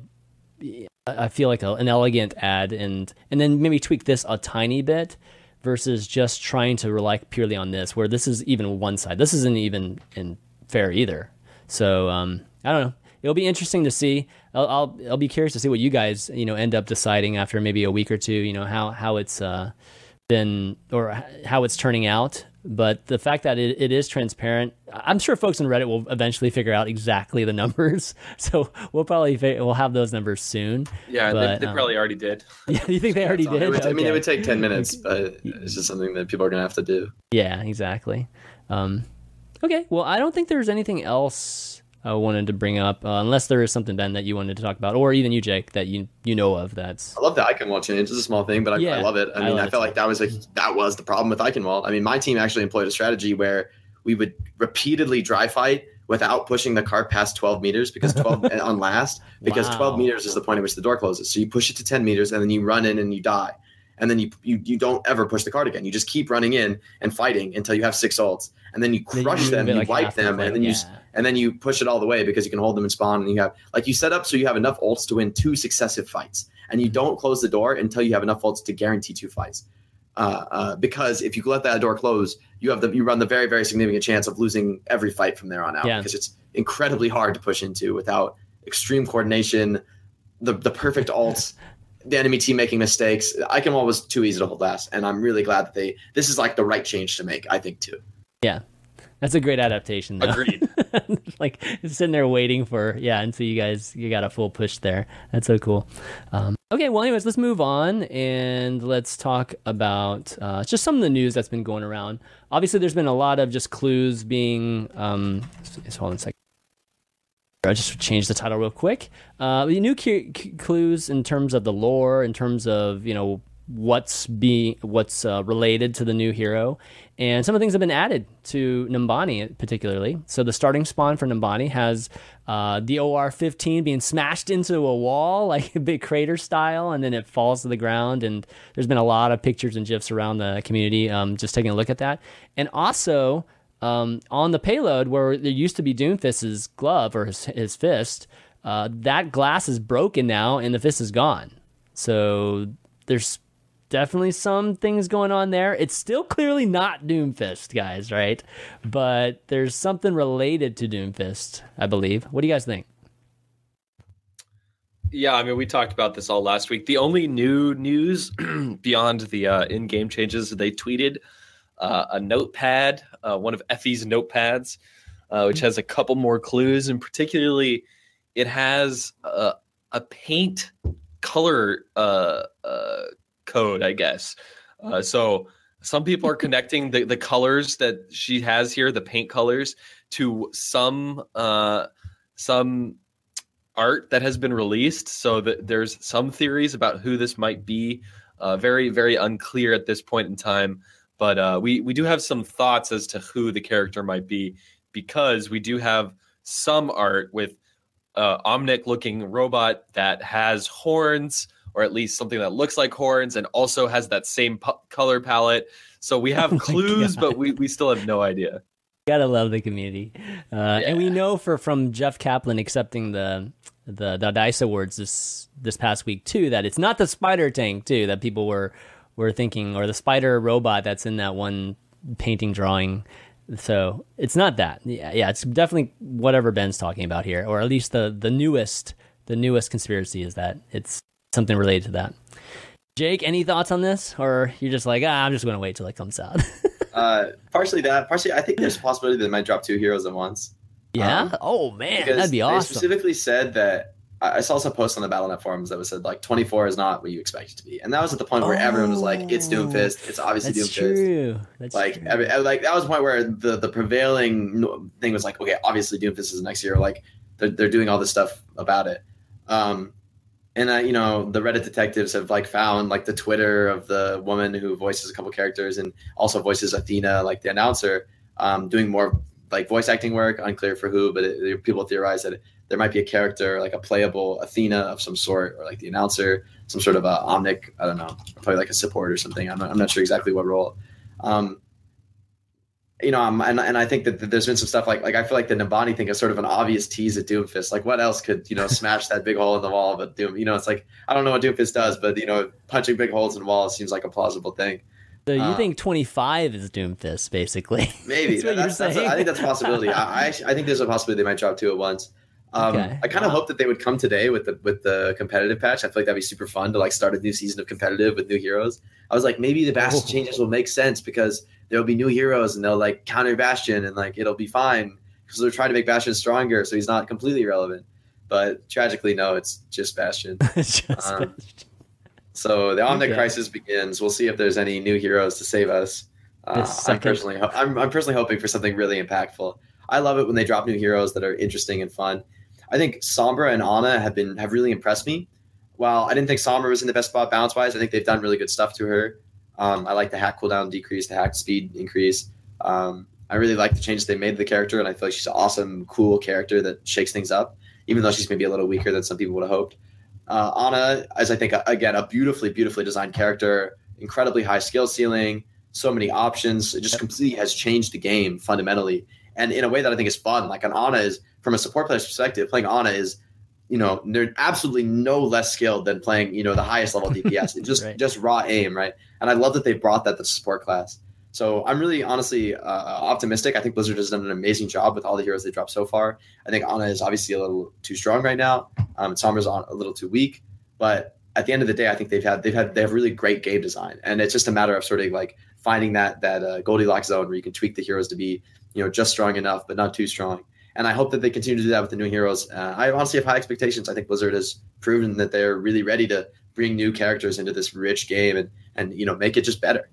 I feel like a, an elegant ad, and and then maybe tweak this a tiny bit versus just trying to rely purely on this, where this is even one side. This isn't even in fair either. So um, I don't know. It'll be interesting to see. I'll, I'll I'll be curious to see what you guys you know end up deciding after maybe a week or two. You know how how it's uh, been or how it's turning out. But the fact that it, it is transparent, I'm sure folks on Reddit will eventually figure out exactly the numbers. So we'll probably fi- we'll have those numbers soon.
Yeah,
But,
they, they
um,
probably already did.
Yeah, you think they already
It
did?
would, I mean,
Okay.
it would take ten minutes, but it's just something that people are going to have to do.
Yeah, exactly. Um, okay, well, I don't think there's anything else I wanted to bring up, uh, unless there is something, Ben, that you wanted to talk about, or even you, Jake, that you you know of. That's
I love the icon wall change. It's a small thing, but I,
Yeah,
I love it. I
I
mean,
love
I,
it
felt
too.
like that was a that was the problem with icon wall. I mean, my team actually employed a strategy where we would repeatedly dry fight without pushing the cart past twelve meters because twelve on last because
Wow.
twelve meters is the point at which the door closes. So you push it to ten meters and then you run in and you die. And then you, you you don't ever push the card again. You just keep running in and fighting until you have six ults, and then you
Then you
crush
move
them,
it
you
like
wipe
half the
them,
way,
and then you
yeah.
s- and then you push it all the way because you can hold them in spawn, and you have like you set up so you have enough ults to win two successive fights, and you don't close the door until you have enough ults to guarantee two fights. Uh, uh, because if you let that door close, you have the you run the very very significant chance of losing every fight from there on out
Yeah.
because it's incredibly hard to push into without extreme coordination, the the perfect ults. The enemy team making mistakes. Icon wall was too easy to hold last, and I'm really glad that they. This is like the right change to make, I think, too.
Yeah, that's a great adaptation, though.
Agreed.
Like sitting there waiting for yeah, and so you guys you got a full push there. That's so cool. Um, okay, well, anyways, let's move on and let's talk about uh, just some of the news that's been going around. Obviously, there's been a lot of just clues being. Um, just hold on a second. I'll just change the title real quick. Uh, the new cu- cu- clues in terms of the lore, in terms of you know what's being what's uh, related to the new hero, and some of the things have been added to Numbani particularly. So the starting spawn for Numbani has uh, the O R fifteen being smashed into a wall like a big crater style, and then it falls to the ground. And there's been a lot of pictures and gifs around the community um, just taking a look at that, and also. Um, on the payload where there used to be Doomfist's glove or his, his fist, uh, that glass is broken now and the fist is gone. So there's definitely some things going on there. It's still clearly not Doomfist, guys, right? But there's something related to Doomfist, I believe. What do you guys think?
Yeah, I mean, we talked about this all last week. The only new news beyond the uh, in-game changes, they tweeted uh, a notepad, uh, one of Effie's notepads, uh, which has a couple more clues, and particularly it has a, a paint color uh, uh, code, I guess. Uh, so some people are connecting the, the colors that she has here, the paint colors, to some uh, some art that has been released. So that there's some theories about who this might be. Uh, very, very unclear at this point in time. But uh, we, we do have some thoughts as to who the character might be, because we do have some art with uh, Omnic-looking robot that has horns, or at least something that looks like horns, and also has that same p- color palette. So we have
Oh my
clues,
God.
but we, we still have no idea.
Gotta love the community, uh, and we know for from Jeff Kaplan accepting the the the Dice Awards this this past week too that it's not the spider tank too that people were were thinking, or the spider robot that's in that one painting drawing. So it's not that. Yeah, yeah, it's definitely whatever Ben's talking about here, or at least the the newest the newest conspiracy is that it's something related to that. Jake, any thoughts on this, or you're just like, ah, I'm just gonna wait till it comes out?
Uh, partially that, partially I think there's a possibility that they might drop two heroes at once.
Yeah.
Um,
Oh man,
because
that'd be
They
awesome.
specifically said that I I saw some posts on the Battle dot net forums that was said like twenty-four is not what you expect it to be, and that was at the point where everyone was like, "It's Doomfist. It's obviously
That's
Doomfist."
true. That's
Like,
true.
every, like that was the point where the the prevailing no- thing was like, okay, obviously Doomfist is next year. Like they're they're doing all this stuff about it. Um, and uh, you know, the Reddit detectives have like found like the Twitter of the woman who voices a couple characters and also voices Athena, like the announcer, um, doing more like voice acting work, unclear for who, but it, people theorize that there might be a character, like a playable Athena of some sort, or like the announcer, some sort of a Omnic, I don't know, probably like a support or something. I'm not, I'm not sure exactly what role. Um, you know, um, and, and I think that, that there's been some stuff like, like I feel like the Nabani thing is sort of an obvious tease at Doomfist. Like what else could, you know, smash that big hole in the wall? But Doom, you know, it's like, I don't know what Doomfist does, but, you know, punching big holes in walls seems like a plausible thing.
So you
um,
think twenty-five is Doomfist, basically?
Maybe.
That's
that's, that's, that's, I think that's a possibility. I, I, actually, I think there's a possibility they might drop two at once. Um,
Okay.
I kind of hope that they would come today with the with the competitive patch. I feel like that'd be super fun to like start a new season of competitive with new heroes. I was like, maybe the Bastion
Oh.
changes will make sense because there'll be new heroes and they'll like counter Bastion and like it'll be fine because they're trying to make Bastion stronger, so he's not completely irrelevant. But tragically, no, it's just Bastion.
Just
Um, So the Omnic
Okay.
crisis begins. We'll see if there's any new heroes to save us.
The
Uh, I'm
second-
personally, ho- I'm, I'm personally hoping for something really impactful. I love it when they drop new heroes that are interesting and fun. I think Sombra and Ana have been have really impressed me. While I didn't think Sombra was in the best spot balance wise, I think they've done really good stuff to her. Um, I like the hack cooldown decrease, the hack speed increase. Um, I really like the changes they made to the character, and I feel like she's an awesome, cool character that shakes things up, even though she's maybe a little weaker than some people would have hoped. Uh, Ana, as I think, again, a beautifully, beautifully designed character, incredibly high skill ceiling, so many options. It just completely has changed the game fundamentally, and in a way that I think is fun. Like an Ana is, from a support player's perspective, playing Ana is, you know, they're absolutely no less skilled than playing, you know, the highest level D P S. It just
Right.
just raw aim, right? And I love that they brought that to the support class. So I'm really honestly uh, optimistic. I think Blizzard has done an amazing job with all the heroes they dropped so far. I think Ana is obviously a little too strong right now. Um, Sombra's on a little too weak, but at the end of the day, I think they've had they've had they have really great game design, and it's just a matter of sort of like finding that that uh, Goldilocks zone where you can tweak the heroes to be, you know, just strong enough but not too strong. And I hope that they continue to do that with the new heroes. Uh, I honestly have high expectations. I think Blizzard has proven that they're really ready to bring new characters into this rich game and and you know make it just better.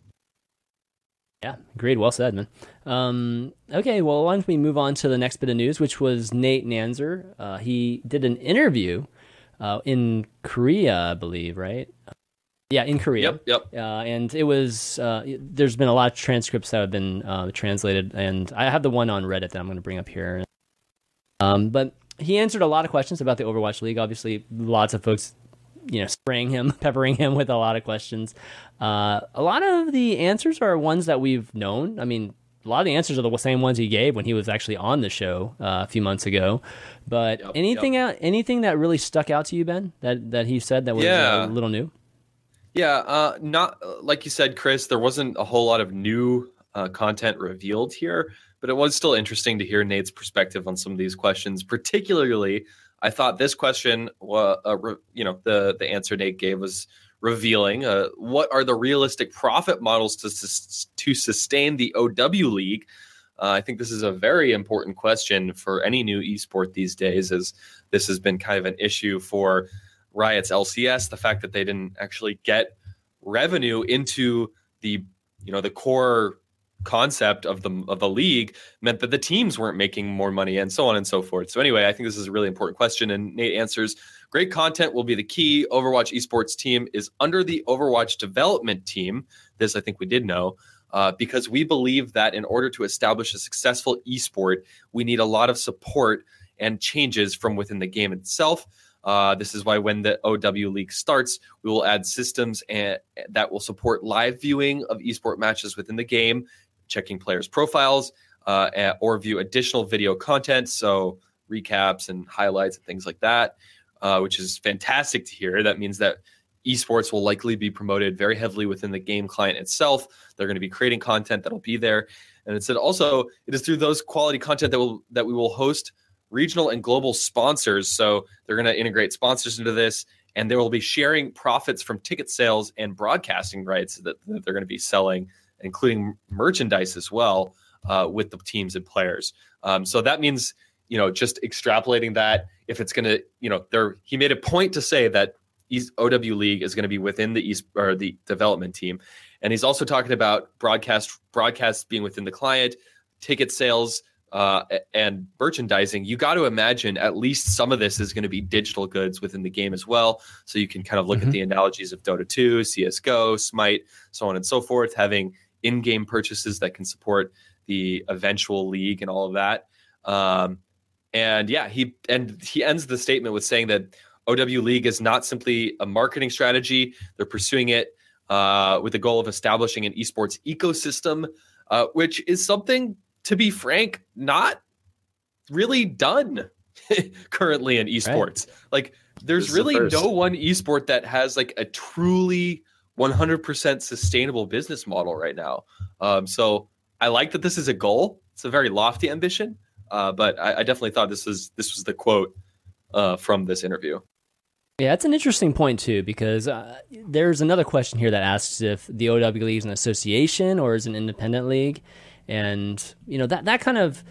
Yeah, agreed. Well said, man. Um, okay, well, why don't we move on to the next bit of news, which was Nate Nanzer. Uh, he did an interview uh, in Korea, I believe, right? Yeah, in Korea.
Yep, yep.
Uh, and it was, uh, there's been a lot of transcripts that have been uh, translated, and I have the one on Reddit that I'm going to bring up here. Um, but he answered a lot of questions about the Overwatch League. Obviously, lots of folks, you know, spraying him, peppering him with a lot of questions. Uh, a lot of the answers are ones that we've known. I mean, a lot of the answers are the same ones he gave when he was actually on the show uh, a few months ago. But
Yep,
anything out, anything that really stuck out to you, Ben, that, that he said that was
Yeah.
a little new?
Yeah, uh, not like you said, Chris. There wasn't a whole lot of new uh, content revealed here, but it was still interesting to hear Nate's perspective on some of these questions. Particularly, I thought this question, uh, uh, re- you know, the the answer Nate gave was revealing. Uh, what are the realistic profit models to sus- to sustain the O W League? Uh, I think this is a very important question for any new esport these days, as this has been kind of an issue for Riot's L C S. The fact that they didn't actually get revenue into the, you know, the core concept of the of the league meant that the teams weren't making more money, and so on and so forth. So anyway, I think this is a really important question, and Nate answers, great content will be the key. Overwatch esports team is under the Overwatch development team. This I think we did know, uh, because we believe that in order to establish a successful esport, we need a lot of support and changes from within the game itself. Uh, this is why when the O W League starts, we will add systems and, that will support live viewing of esport matches within the game, checking players' profiles, uh, and, or view additional video content, so recaps and highlights and things like that, uh, which is fantastic to hear. That means that esports will likely be promoted very heavily within the game client itself. They're going to be creating content that'll be there. And it said also, it is through those quality content that will that we will host regional and global sponsors. So they're going to integrate sponsors into this, and they will be sharing profits from ticket sales and broadcasting rights that, that they're going to be selling, including merchandise as well, uh, with the teams and players. Um, so that means, you know, just extrapolating that, if it's going to, you know, there, he made a point to say that East O W League is going to be within the East or the development team. And he's also talking about broadcast, broadcast being within the client, ticket sales, Uh, and merchandising. You got to imagine at least some of this is going to be digital goods within the game as well. So you can kind of look
Mm-hmm.
at the analogies of Dota two, C S G O, Smite, so on and so forth, having in-game purchases that can support the eventual league and all of that. Um, and yeah, he and he ends the statement with saying that O W League is not simply a marketing strategy. They're pursuing it uh, with the goal of establishing an esports ecosystem, uh, which is something, to be frank, not really done currently in esports. Right. Like, there's really the no one esport that has like a truly one hundred percent sustainable business model right now. Um, so I like that this is a goal. It's a very lofty ambition, uh, but I, I definitely thought this was this was the quote uh, from this interview.
Yeah, that's an interesting point too, because uh, there's another question here that asks if the O W League is an association or is an independent league, and you know that that kind of,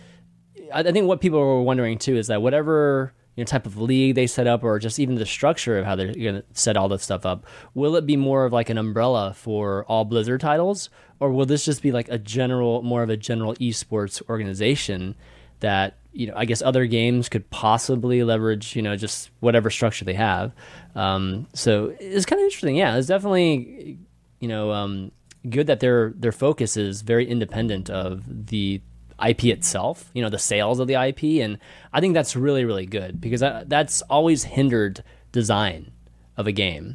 I think what people were wondering too is that whatever you know type of league they set up, or just even the structure of how they're going to set all this stuff up, will it be more of like an umbrella for all Blizzard titles, or will this just be like a general, more of a general esports organization that, you know, I guess other games could possibly leverage, you know, just whatever structure they have. Um, so it's kind of interesting. Yeah, it's definitely, you know, um, good that their their focus is very independent of the I P itself, you know, the sales of the I P. And I think that's really, really good, because that, that's always hindered design of a game.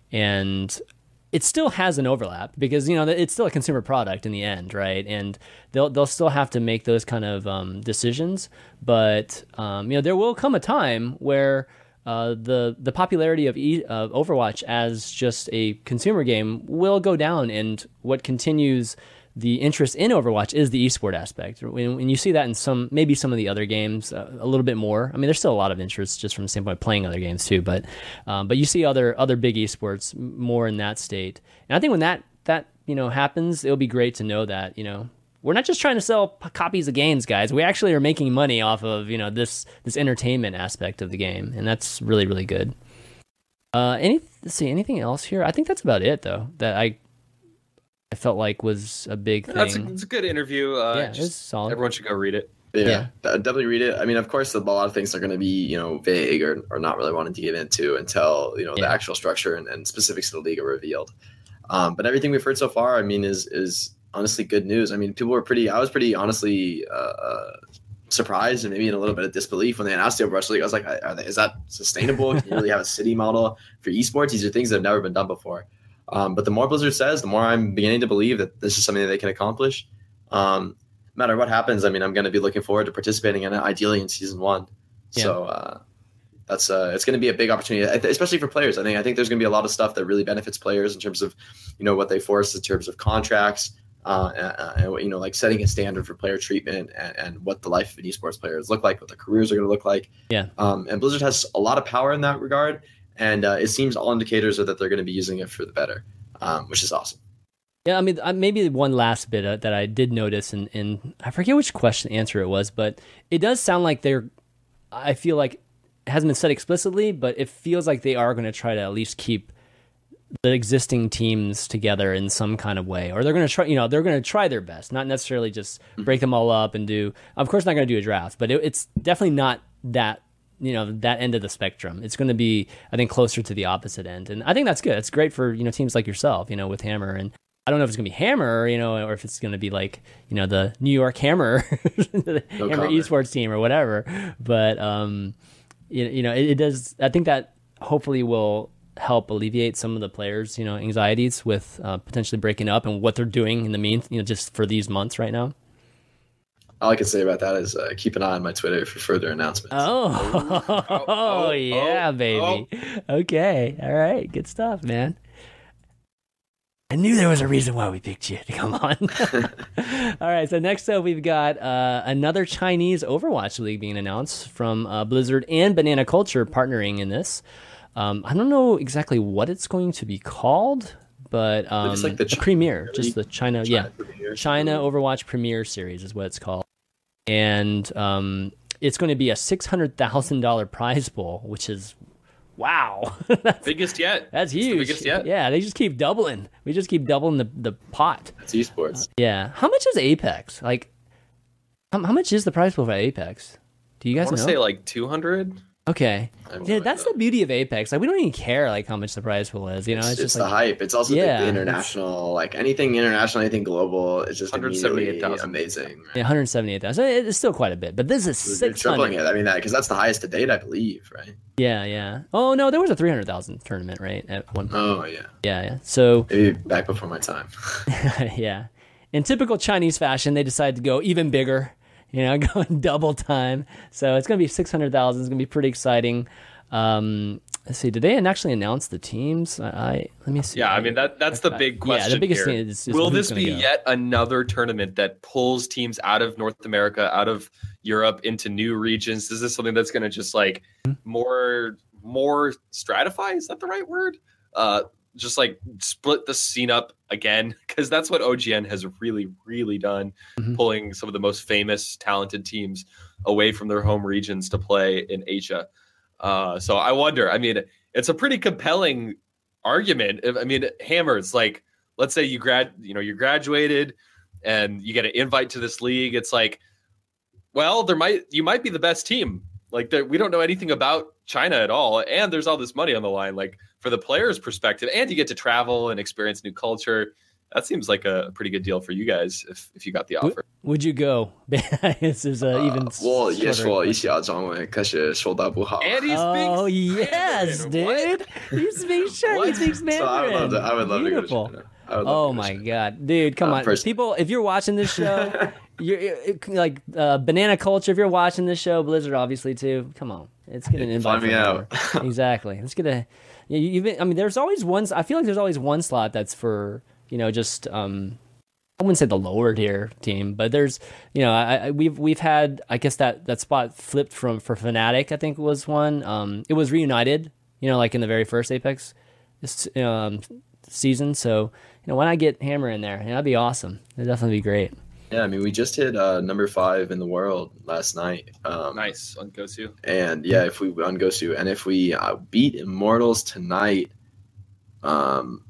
And it still has an overlap because, you know, it's still a consumer product in the end, right? And they'll they'll still have to make those kind of um, decisions. But, um, you know, there will come a time where uh, the the popularity of, e- of Overwatch as just a consumer game will go down, and what continues the interest in Overwatch is the esport aspect. When, when you see that in some, maybe some of the other games uh, a little bit more. I mean, there's still a lot of interest just from the standpoint of playing other games too, but um, but you see other other big esports more in that state. And I think when that that you know happens, it'll be great to know that, you know, we're not just trying to sell p- copies of games, guys. We actually are making money off of, you know, this this entertainment aspect of the game, and that's really, really good. Uh, any let's see anything else here? I think that's about it though. That I. I felt like was a big thing.
That's a, it's a good interview. Uh,
yeah, it's solid.
Everyone should go read it.
Yeah, yeah, definitely read it. I mean, of course, a lot of things are going to be, you know, vague or, or not really wanting to get into until, you know, yeah. the actual structure and, and specifics of the league are revealed. Um, but everything we've heard so far, I mean, is is honestly good news. I mean, people were pretty, I was pretty honestly uh, uh, surprised and maybe in a little bit of disbelief when they announced the Overwatch League. I was like, are they, is that sustainable? Can you really have a city model for esports? These are things that have never been done before. Um, but the more Blizzard says, the more I'm beginning to believe that this is something that they can accomplish. Um, no matter what happens, I mean, I'm going to be looking forward to participating in it, ideally in season one. Yeah. So uh, that's uh, it's going to be a big opportunity, especially for players. I think I think there's going to be a lot of stuff that really benefits players in terms of, you know, what they force in terms of contracts, uh, and, and you know, like setting a standard for player treatment and, and what the life of an esports players look like, what their careers are going to look like. Yeah. Um, and Blizzard has a lot of power in that regard. And uh, it seems all indicators are that they're going to be using it for the better, um, which is awesome.
Yeah, I mean, maybe one last bit uh, that I did notice, and, and I forget which question answer it was, but it does sound like they're, I feel like it hasn't been said explicitly, but it feels like they are going to try to at least keep the existing teams together in some kind of way, or they're going to try, you know, they're going to try their best, not necessarily just break them all up and do, of course, not going to do a draft, but it, it's definitely not that, you know, that end of the spectrum. It's going to be, I think, closer to the opposite end. And I think that's good. It's great for, you know, teams like yourself, you know, with Hammer. And I don't know if it's going to be Hammer, you know, or if it's going to be like, you know, the New York Hammer, the no Hammer comment. Esports team or whatever. But, um, you, you know, it, it does, I think that hopefully will help alleviate some of the players, you know, anxieties with uh, potentially breaking up and what they're doing in the mean, you know, just for these months right now.
All I can say about that is uh, keep an eye on my Twitter for further announcements.
Oh, oh, oh, oh yeah, oh, baby. Oh. Okay. All right. Good stuff, man. I knew there was a reason why we picked you to come on. All right. So next up, we've got uh, another Chinese Overwatch League being announced from uh, Blizzard and Banana Culture partnering in this. Um, I don't know exactly what it's going to be called, but um,
like the
Ch- Premier, just the China,
China
yeah,
Premier.
China Overwatch Premier Series is what it's called. And um, it's going to be a six hundred thousand dollars prize pool, which is, wow. that's,
biggest yet.
That's huge.
It's the biggest yet.
Yeah, they just keep doubling. We just keep doubling the, the pot.
That's esports.
Uh, yeah. How much is Apex? Like, how, how much is the prize pool for Apex? Do you guys
I want
know?
to say like two hundred.
Okay.
I have
Yeah,
no
that's
idea.
the beauty of Apex. Like we don't even care like how much the prize pool is. You know,
It's,
it's,
it's
just
the
like
hype. It's also
Yeah,
the, the
it's-
international, like anything international, anything global. It's just
one hundred
immediately
seventy-eight thousand.
amazing. Right?
yeah, one hundred seventy-eight thousand. So it's still quite a bit, but this is
You're
six
tripling
hundred.
it. I mean, that because that's the highest to date, I believe, right?
Yeah, yeah. Oh no, there was a three hundred thousand tournament, right? At one point.
Oh yeah,
Yeah, yeah. So
maybe back before my time.
yeah. In typical Chinese fashion, they decided to go even bigger, you know, going double time. So it's going to be six hundred thousand. It's going to be pretty exciting. Um, let's see. Did they actually announce the teams? I, I let me see.
Yeah, I mean that that's the
I-
big
yeah,
question.
the biggest
here.
thing is- is
will
who's
this
gonna
be
go.
yet another tournament that pulls teams out of North America, out of Europe into new regions? Is this something that's going to just like more more stratify? Is that the right word? Uh, just like split the scene up again, because that's what O G N has really, really done,
Mhm.
pulling some of the most famous, talented teams away from their home regions to play in Asia. Uh, so I wonder. I mean, it's a pretty compelling argument. If- I mean, Hammers, like, let's say you grad, you know, you graduated, and you get an invite to this league. It's like, well, there might you might be the best team. Like, there, we don't know anything about China at all, and there's all this money on the line. Like, for the player's perspective, and you get to travel and experience new culture. That seems like a pretty good deal for you guys if if you got the offer.
Would you go? this is uh, even.
呃我也
shorter
说一
question.
下中文，可是说的不好。
And he
Oh
speaks
yes,
Mandarin.
dude. You speak sure. He
What?
speaks
So I would
Mandarin.
love to. I would love
Beautiful.
to go to China. I would love
Oh
to go to
my
China.
god, dude, come
Uh,
on,
first-
people! If you're watching this show, you're it- like uh, Banana Culture. If you're watching this show, Blizzard obviously too. Come on, let's get an invite.
Find me
from
out.
her. Exactly. Let's get a. You, you've been, I mean, there's always one. I feel like there's always one slot that's for you know just. um I wouldn't say the lower tier team, but there's, you know, I, I we've we've had, I guess that that spot flipped from for Fnatic, I think was one. Um, it was reunited, you know, like in the very first Apex this, um, season. So, you know, why not get Hammer in there? Yeah, that'd be awesome. That'd definitely be great.
Yeah, I mean, we just hit uh, number five in the world last night. Um,
Nice on Gosu.
And yeah, if we on Gosu, and if we uh, beat Immortals tonight, um,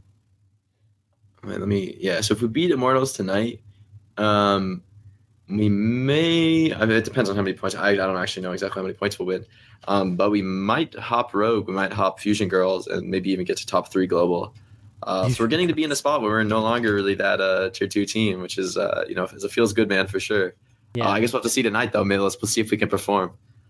wait, let me. Yeah, so if we beat Immortals tonight, um, we may. I mean, it depends on how many points. I, I don't actually know exactly how many points we'll win. Um, but we might hop Rogue. We might hop Fusion Girls, and maybe even get to top three global. Uh, so we're getting to be in a spot where we're no longer really that uh, tier two team, which is uh, you know, it feels good, man, for sure.
Yeah,
Uh, I guess we'll have to see tonight, though. Maybe let's, let's see if we can perform.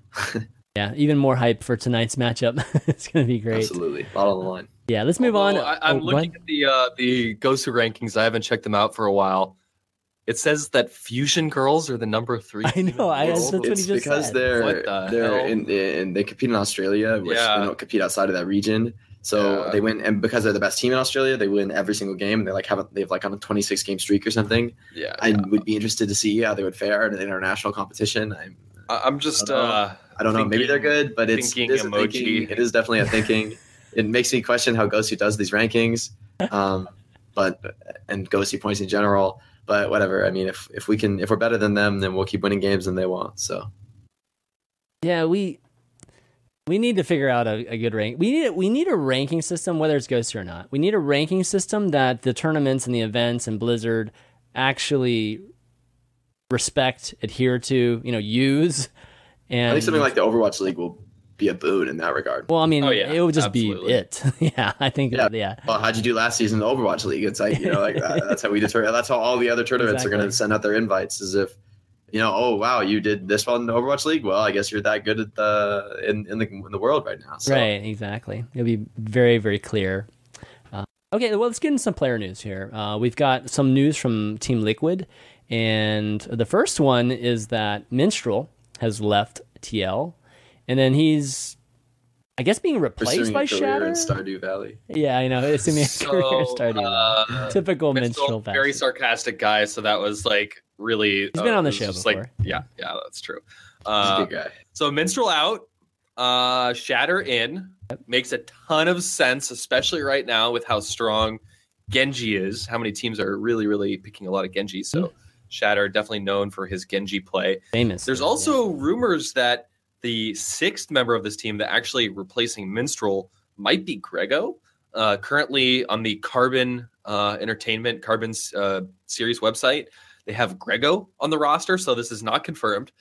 yeah. Even more hype for tonight's matchup. It's gonna be great.
Absolutely, a lot on the line.
Yeah, let's move
Although
on.
I, I'm
Oh, go
looking
ahead.
at the uh, the Gosu rankings. I haven't checked them out for a while. It says that Fusion Girls are the number three.
I
team in
know,
the
I-
world.
that's what
it's
he just
because
said.
they're
What the
they're
hell?
in, in they compete in Australia, which
Yeah.
they don't compete outside of that region. So
Yeah.
they win, and because they're the best team in Australia, they win every single game. They like have a, they have like on a twenty-six game streak or something.
yeah,
I
yeah.
would be interested to see how they would fare in an international competition. I'm,
I- I'm just.
I don't know.
Uh,
I don't know. Maybe they're
Thinking-
good, but it's
thinking
it is a
emoji.
thinking. It is definitely a thinking. It makes me question how Gosu does these rankings, um, but and Gosu points in general. But whatever. I mean, if if we can, if we're better than them, then we'll keep winning games, and they won't. So
Yeah, we we need to figure out a, a good rank. We need a, we need a ranking system, whether it's Ghost or not. We need a ranking system that the tournaments and the events and Blizzard actually respect, adhere to, you know, use. And
I think something like the Overwatch League will be a boon in that regard.
well, I mean,
Oh, yeah,
it would just
absolutely.
be it. Yeah, I think
Yeah.
yeah. yeah.
Well, how'd you do last season in the Overwatch League? It's like, you know, like that. That's how we deter. That's how all the other tournaments are going
Exactly.
to send out their invites, as if, you know, oh wow, you did this well in the Overwatch League. Well, I guess you're that good at the in in the in the world right now. So,
Right, exactly. It'll be very, very clear. Uh, okay, well, let's get into some player news here. Uh, we've got some news from Team Liquid, and the first one is that Minstrel has left T L, and then he's, I guess, being replaced
pursuing
by
a career
Shatter.
in Stardew Valley.
Yeah, I know. Assuming a career
So,
Stardew Valley.
uh,
Typical
Minstrel,
Minstrel fashion.
very sarcastic guy. So that was like really.
He's been
uh,
on the
it was
show
just
before.
Like, yeah, yeah, that's true.
He's
Uh,
a good guy.
So Minstrel out, uh, Shatter in. Makes a ton of sense, especially right now with how strong Genji is. How many teams are really, really picking a lot of Genji? So
Hmm.
Shatter definitely known for his Genji play.
Famous.
There's also rumors that the sixth member of this team that actually replacing Minstrel might be Grego. Uh, currently on the Carbon uh, Entertainment, Carbon's uh, series website, they have Grego on the roster, so this is not confirmed.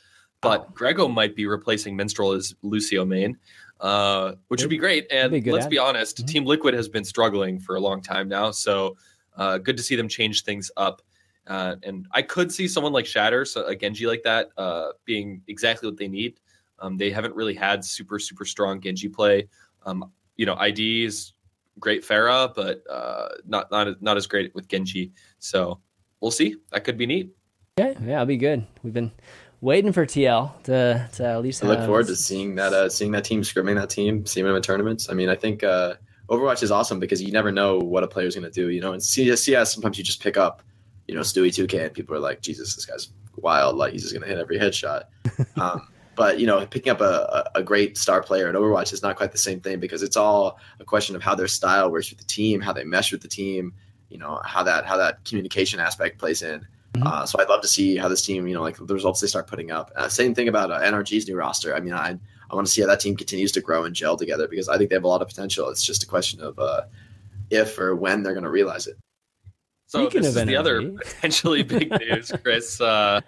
but Grego might be replacing Minstrel as Lucio main, uh, which would be great. And
be
let's
ad.
be honest,
Mm-hmm.
Team Liquid has been struggling for a long time now, so uh, good to see them change things up. Uh, and I could see someone like Shatter, so a Genji like that, uh, being exactly what they need. Um, they haven't really had super, super strong Genji play. Um, you know, I D is great Pharah, but uh, not not not as great with Genji. So we'll see. That could be neat.
Okay, yeah, it'll be good. We've been waiting for T L to, to at least
I look
have-
forward to seeing that uh, seeing that team scrimming that team, seeing them in tournaments. I mean, I think uh, Overwatch is awesome because you never know what a player's going to do. You know, in C S, C S sometimes you just pick up, you know, Stewie two K and people are like, Jesus, this guy's wild. Like he's just going to hit every headshot. Um, but you know, picking up a, a great star player in Overwatch is not quite the same thing because it's all a question of how their style works with the team, how they mesh with the team. You know, how that how that communication aspect plays in.
Mm-hmm.
Uh, so I'd love to see how this team, you know, like the results they start putting up. Uh, same thing about uh, N R G's new roster. I mean, I I want to see how that team continues to grow and gel together because I think they have a lot of potential. It's just a question of uh, if or when they're going to realize it.
So
Speaking
this
of
is the other
N R G.
potentially big news, Chris. Uh,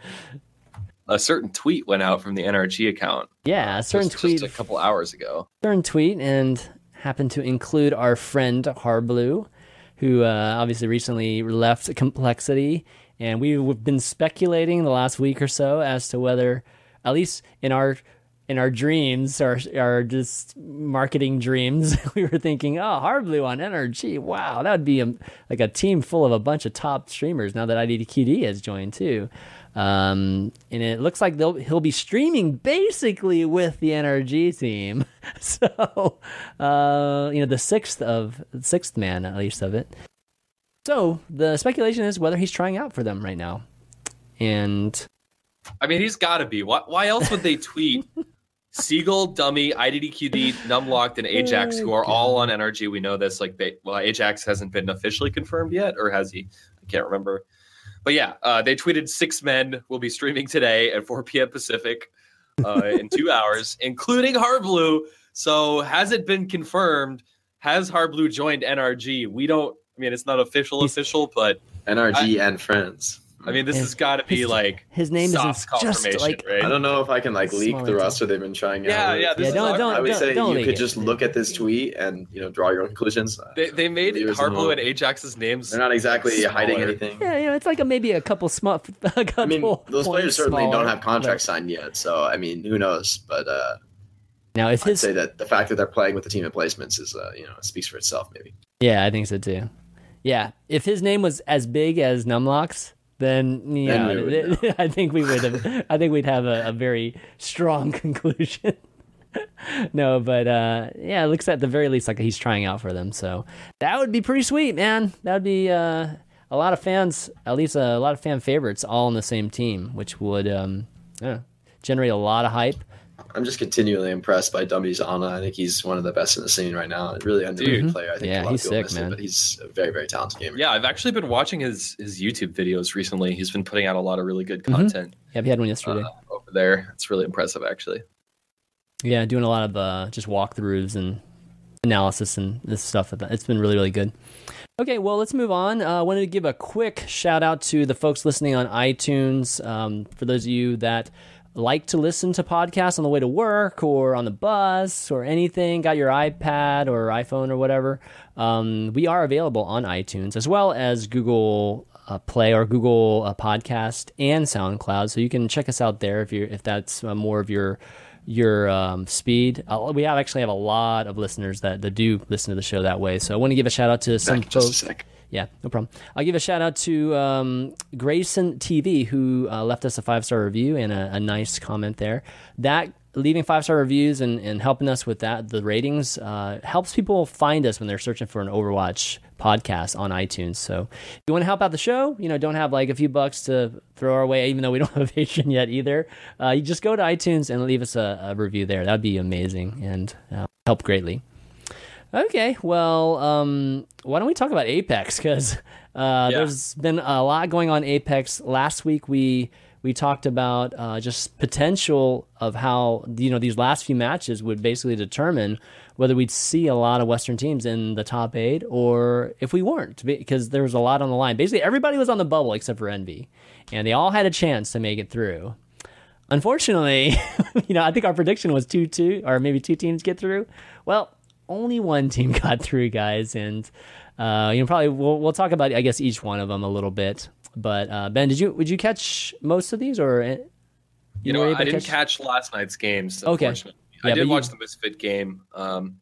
a certain tweet went out from the N R G account.
Yeah, a certain
just,
tweet,
just a couple hours ago.
certain tweet, and happened to include our friend Harblue, who uh, obviously recently left Complexity, and we've been speculating the last week or so as to whether, at least in our in our dreams, our our just marketing dreams, we were thinking, oh, Harblue on N R G, wow, that would be a, like a team full of a bunch of top streamers. Now that I D Q D has joined too. Um, and it looks like they'll, he'll be streaming basically with the N R G team. So, uh, you know, the sixth of sixth man, at least of it. So the speculation is whether he's trying out for them right now. And
I mean, he's got to be. Why, why else would they tweet Seagull, Dummy, I D D Q D, Numlocked, and Ajax, who are all on N R G? We know this. Like, they, well, Ajax hasn't been officially confirmed yet, or has he? I can't remember. But yeah, uh, they tweeted six men will be streaming today at four p.m. Pacific uh, in two hours, including Harblue. So has it been confirmed? Has Harblue joined N R G? We don't. I mean, it's not official,
He's-
official, but
N R G and friends.
I mean, this
His-
has got to be
his-
like
his name
soft
isn't
confirmation,
just like
right?
I don't know if I can like leak
Small
the
detail.
roster they've been trying
Yeah,
out.
yeah, this
yeah,
is
don't
our-
don't
I would
don't,
say
don't
you
leak
could
it.
just look at this tweet and you know draw your own conclusions.
They, they made
Viewers at
Harblue
home.
and Ajax's names.
They're not exactly
smaller.
hiding anything.
Yeah, you know, it's like a, maybe a couple small. A couple
I mean, those
points
players certainly
smaller,
don't have contracts
but-
signed yet, so I mean, who knows? But uh,
Now, if
I'd
his
say that the fact that they're playing with the team in placements is, uh, you know, speaks for itself. Maybe.
yeah, I think so too. Yeah, if his name was as big as Numlock's, then you
Then
know,
we would know.
I think we would have. I think we'd have a, a very strong conclusion. No, but uh, yeah, it looks at the very least like he's trying out for them. So that would be pretty sweet, man. That would be uh, a lot of fans, at least a lot of fan favorites, all on the same team, which would um, yeah, generate a lot of hype.
I'm just continually impressed by Dummy's Ana. I think he's one of the best in the scene right now. A really underrated
Dude.
player. I think
Yeah,
a lot
he's
of people
sick,
miss
man.
him, but he's a very, very talented gamer.
Yeah, I've actually been watching his his YouTube videos recently. He's been putting out a lot of really good
Mhm.
content
Yeah, we had one yesterday.
uh, over there. It's really impressive, actually.
Yeah, doing a lot of uh, just walkthroughs and analysis and this stuff. It's been really, really good. Okay, well, let's move on. I uh, wanted to give a quick shout out to the folks listening on iTunes. Um, for those of you that like to listen to podcasts on the way to work or on the bus or anything, got your iPad or iPhone or whatever, um, we are available on iTunes as well as Google uh, Play or Google uh, Podcast and SoundCloud. So you can check us out there if you if that's uh, more of your your um, speed. Uh, we have actually have a lot of listeners that, that do listen to the show that way. So I want to give a shout out to some
Back in just a
folks.
sec.
Yeah, no problem. I'll give a shout out to um, Grayson T V, who uh, left us a five star review and a, a nice comment there. That leaving five star reviews and, and helping us with that, the ratings, uh, helps people find us when they're searching for an Overwatch podcast on iTunes. So if you want to help out the show, you know, don't have like a few bucks to throw our way, even though we don't have a patron yet either. Uh, you just go to iTunes and leave us a, a review there. That'd be amazing and uh, help greatly. Okay, well, um, why don't we talk about Apex? Because uh,
Yeah.
there's been a lot going on Apex. Last week we we talked about uh, just potential of how you know these last few matches would basically determine whether we'd see a lot of Western teams in the top eight or if we weren't, because there was a lot on the line. Basically, everybody was on the bubble except for Envy, and they all had a chance to make it through. unfortunately, you know, I think our prediction was two two, or maybe two teams get through. Well, only one team got through, guys, and uh, you know, probably we'll we'll talk about, I guess, each one of them a little bit. But uh, Ben, did you would you catch most of these, or you,
you know, I didn't catch? catch last night's games.
Okay,
unfortunately. yeah, I did watch you... the Misfit game. Um,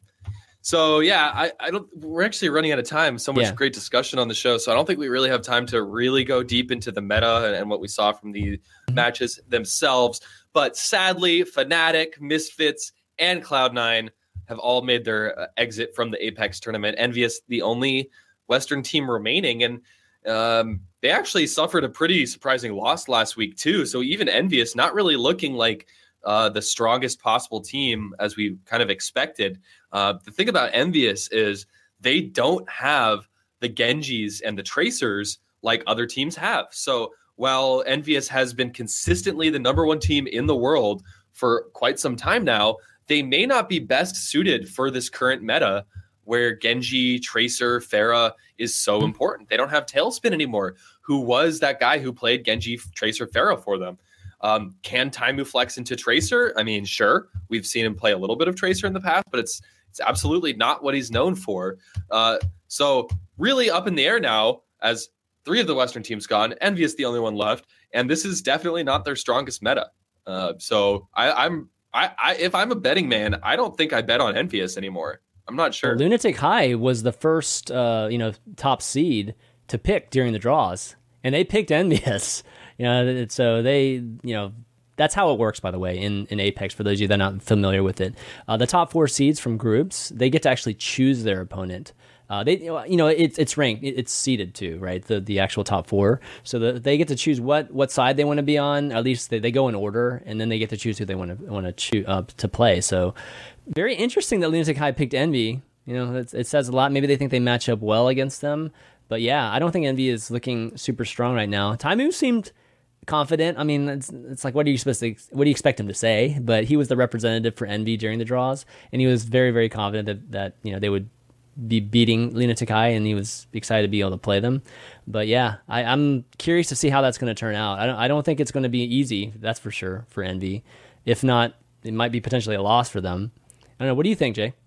So yeah, I, I don't. We're actually running out of time. So much yeah. great discussion on the show. So I don't think we really have time to really go deep into the meta and, and what we saw from the matches themselves. But sadly, Fnatic, Misfits, and Cloud nine have all made their uh, exit from the Apex tournament. Envious, the only Western team remaining, and um, they actually suffered a pretty surprising loss last week too. So even Envious, not really looking like uh, the strongest possible team as we kind of expected. Uh, the thing about Envious is they don't have the Genjis and the Tracers like other teams have. So while Envious has been consistently the number one team in the world for quite some time now, they may not be best suited for this current meta where Genji, Tracer, Pharah is so important. They don't have Tailspin anymore, who was that guy who played Genji, Tracer, Pharah for them. Um, can Taimu flex into Tracer? I mean, sure. We've seen him play a little bit of Tracer in the past, but it's it's absolutely not what he's known for. Uh, so really up in the air now, as three of the Western teams gone, Envious the only one left, and this is definitely not their strongest meta. Uh, so I, I'm I, I if I'm a betting man, I don't think I bet on Envious anymore. I'm not sure.
Well, Lunatic High was the first uh, you know top seed to pick during the draws, and they picked Envious. You know, so they, you know, that's how it works, by the way, in, in Apex, for those of you that are not familiar with it. Uh, the top four seeds from groups, they get to actually choose their opponent. Uh, they, you know, it's it's ranked, it's seeded too, right? The the actual top four. So the, they get to choose what, what side they want to be on. At least they, they go in order, and then they get to choose who they want to want to choose uh, to play. So very interesting that Lunatic High picked Envy. You know, it, it says a lot. Maybe they think they match up well against them. But yeah, I don't think Envy is looking super strong right now. Taimu seemed confident. I mean, it's it's like, what are you supposed to, what do you expect him to say? But he was the representative for Envy during the draws, and he was very, very confident that, that you know, they would be beating Lunatic High, and he was excited to be able to play them. But yeah, I, I'm curious to see how that's going to turn out. I don't, I don't think it's going to be easy, that's for sure, for Envy. If not, it might be potentially a loss for them. I don't know. What do you think, Jay?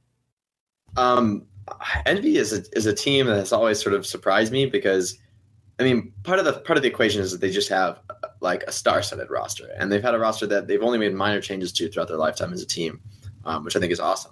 Um, Envy is a, is a team that has always sort of surprised me because, I mean, part of the part of the equation is that they just have like a star-studded roster, and they've had a roster that they've only made minor changes to throughout their lifetime as a team, um, which I think is awesome.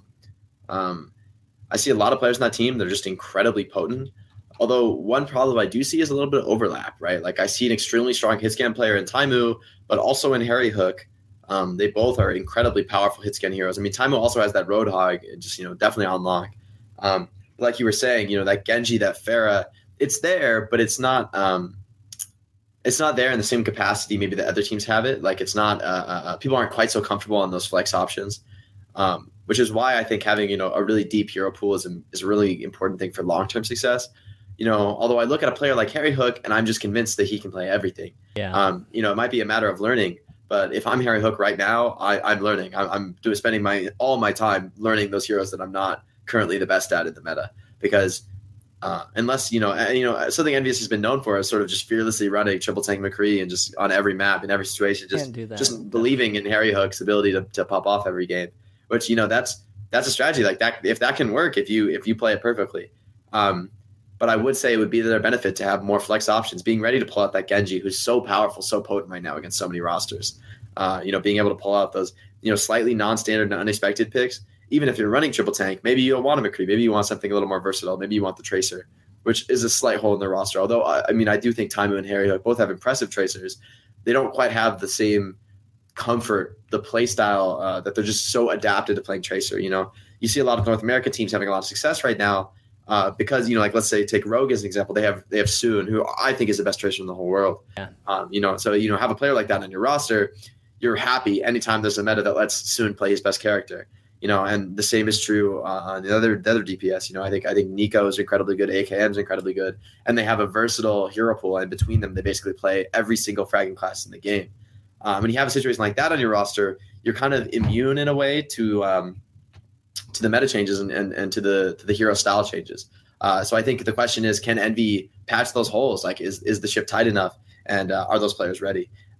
Um, I see a lot of players in that team; they're just incredibly potent. Although one problem I do see is a little bit of overlap, right? Like I see an extremely strong hit scan player in Taimu, but also in Harry Hook. Um, they both are incredibly powerful hit scan heroes. I mean, Taimu also has that Roadhog, just you know, definitely on lock. Um, like you were saying, you know, that Genji, that Pharah. It's there, but it's not. Um, it's not there in the same capacity. Maybe the other teams have it. Like it's not. Uh, uh, people aren't quite so comfortable on those flex options, um, which is why I think having you know a really deep hero pool is a, is a really important thing for long term success. You know, although I look at a player like Harry Hook and I'm just convinced that he can play everything.
Yeah.
Um, you know, it might be a matter of learning, but if I'm Harry Hook right now, I, I'm learning. I'm, I'm doing spending my all my time learning those heroes that I'm not currently the best at in the meta because. Uh, unless, you know, you know, something Envious has been known for is sort of just fearlessly running triple tank McCree and just on every map in every situation, just just believing in Harry Hook's ability to, to pop off every game, which, you know, that's that's a strategy like that. If that can work, if you if you play it perfectly. Um, but I would say it would be to their benefit to have more flex options, being ready to pull out that Genji, who's so powerful, so potent right now against so many rosters. Uh, you know, being able to pull out those, you know, slightly non-standard and unexpected picks. Even if you're running triple tank, maybe you don't want a McCree. Maybe you want something a little more versatile. Maybe you want the Tracer, which is a slight hole in their roster. Although, I, I mean, I do think Taimu and Harry Hook both have impressive Tracers. They don't quite have the same comfort, the play style uh, that they're just so adapted to playing Tracer. You know, you see a lot of North American teams having a lot of success right now uh, because, you know, like let's say take Rogue as an example. They have they have Soon, who I think is the best Tracer in the whole world.
Yeah.
Um, you know, so, you know, have a player like that on your roster, you're happy anytime there's a meta that lets Soon play his best character. You know, and the same is true uh, on the other the other D P S. You know, I think I think Nico is incredibly good, A K M is incredibly good, and they have a versatile hero pool. And between them, they basically play every single fragging class in the game. Um, when you have a situation like that on your roster, you're kind of immune in a way to um, to the meta changes and, and, and to the to the hero style changes. Uh, so I think the question is, can Envy patch those holes? Like, is is the ship tight enough, and uh, are those players ready?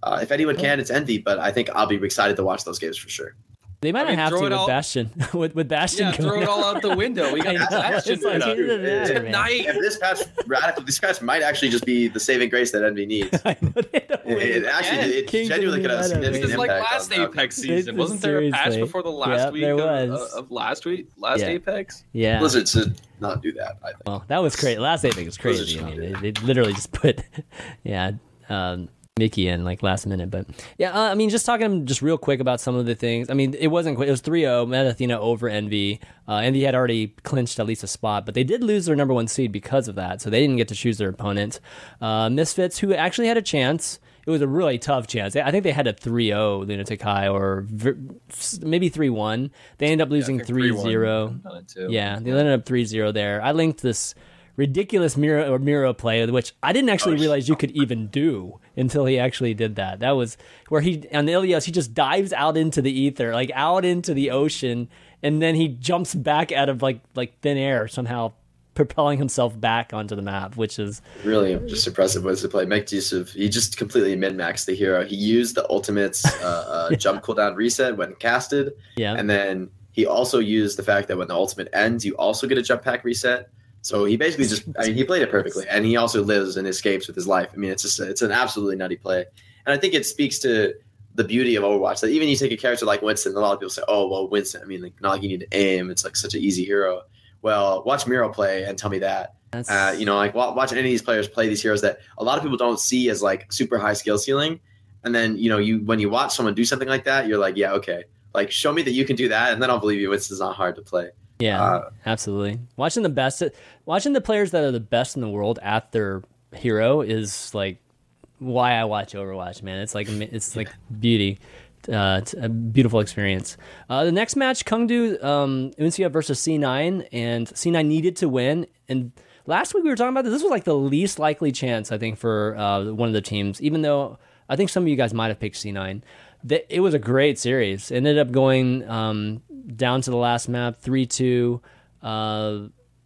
uh, if anyone can, it's Envy. But I think I'll be excited to watch those games for sure.
They might
I
not
mean,
have to
throw it
with
all-
Bastion. with, with Bastion
Yeah, throw
going
it all
out.
out the window. We got
I know,
Bastion
it's like,
tonight.
either that or, man.
Tonight.
If this patch radical, this patch might actually just be the saving grace that Envy needs.
I know they don't
It,
win.
it actually,
Again,
it
Kings
genuinely could have a
of Nevada,
significant
This is like
impact
last
on the
Apex
outcome.
season. Wasn't there a patch
Seriously.
before the last
Yep,
week
there
of,
was.
of last week? Last
Yeah.
Apex?
Yeah.
Blizzard should not do that. I think.
Well, that was crazy. Last Apex was crazy.
Blizzard
I mean,
should
they,
not
they literally just put, yeah, um, Mickey in like last minute. But yeah, uh, I mean, just talking just real quick about some of the things. I mean, it wasn't quick. It was three oh, Meta Athena over Envy. Uh, Envy had already clinched at least a spot, but they did lose their number one seed because of that. So they didn't get to choose their opponent. Uh, Misfits, who actually had a chance. It was a really tough chance. I think they had a three oh Lunatic High or v- maybe three one. They ended up losing
Yeah, I think
three zero.
three one. Too.
Yeah, they ended up three zero there. I linked this ridiculous Miro or Miro play, which I didn't actually
Oh,
realize you could even do until he actually did that. That was where he on the Ilios, he just dives out into the ether, like out into the ocean, and then he jumps back out of like like thin air, somehow propelling himself back onto the map, which is
Really just impressive ways to play. Mike Yusuf, he just completely min-maxed the hero. He used the ultimate's uh, uh, jump cooldown reset when casted,
yeah.
and then he also used the fact that when the ultimate ends, you also get a jump pack reset. So he basically just, I mean, he played it perfectly, and he also lives and escapes with his life. I mean, it's just, it's an absolutely nutty play. And I think it speaks to the beauty of Overwatch that even you take a character like Winston, a lot of people say, oh, well, Winston, I mean, like, not like you need to aim. It's like such an easy hero. Well, watch Miro play and tell me that.
That's,
Uh, you know, like wa- watch any of these players play these heroes that a lot of people don't see as like super high skill ceiling. And then, you know, you when you watch someone do something like that, you're like, yeah, okay. Like, show me that you can do that, and then I'll believe you. Winston's not hard to play.
yeah,
uh,
absolutely. Watching the best, watching the players that are the best in the world at their hero is like why I watch Overwatch, man. It's like it's like beauty. Uh, it's a beautiful experience. Uh, the next match, Kungdu um, Uncia versus C nine, and C nine needed to win. And last week we were talking about this. This was like the least likely chance, I think, for uh, one of the teams. Even though I think some of you guys might have picked C nine, that it was a great series. It ended up going um, down to the last map, three two. Uh,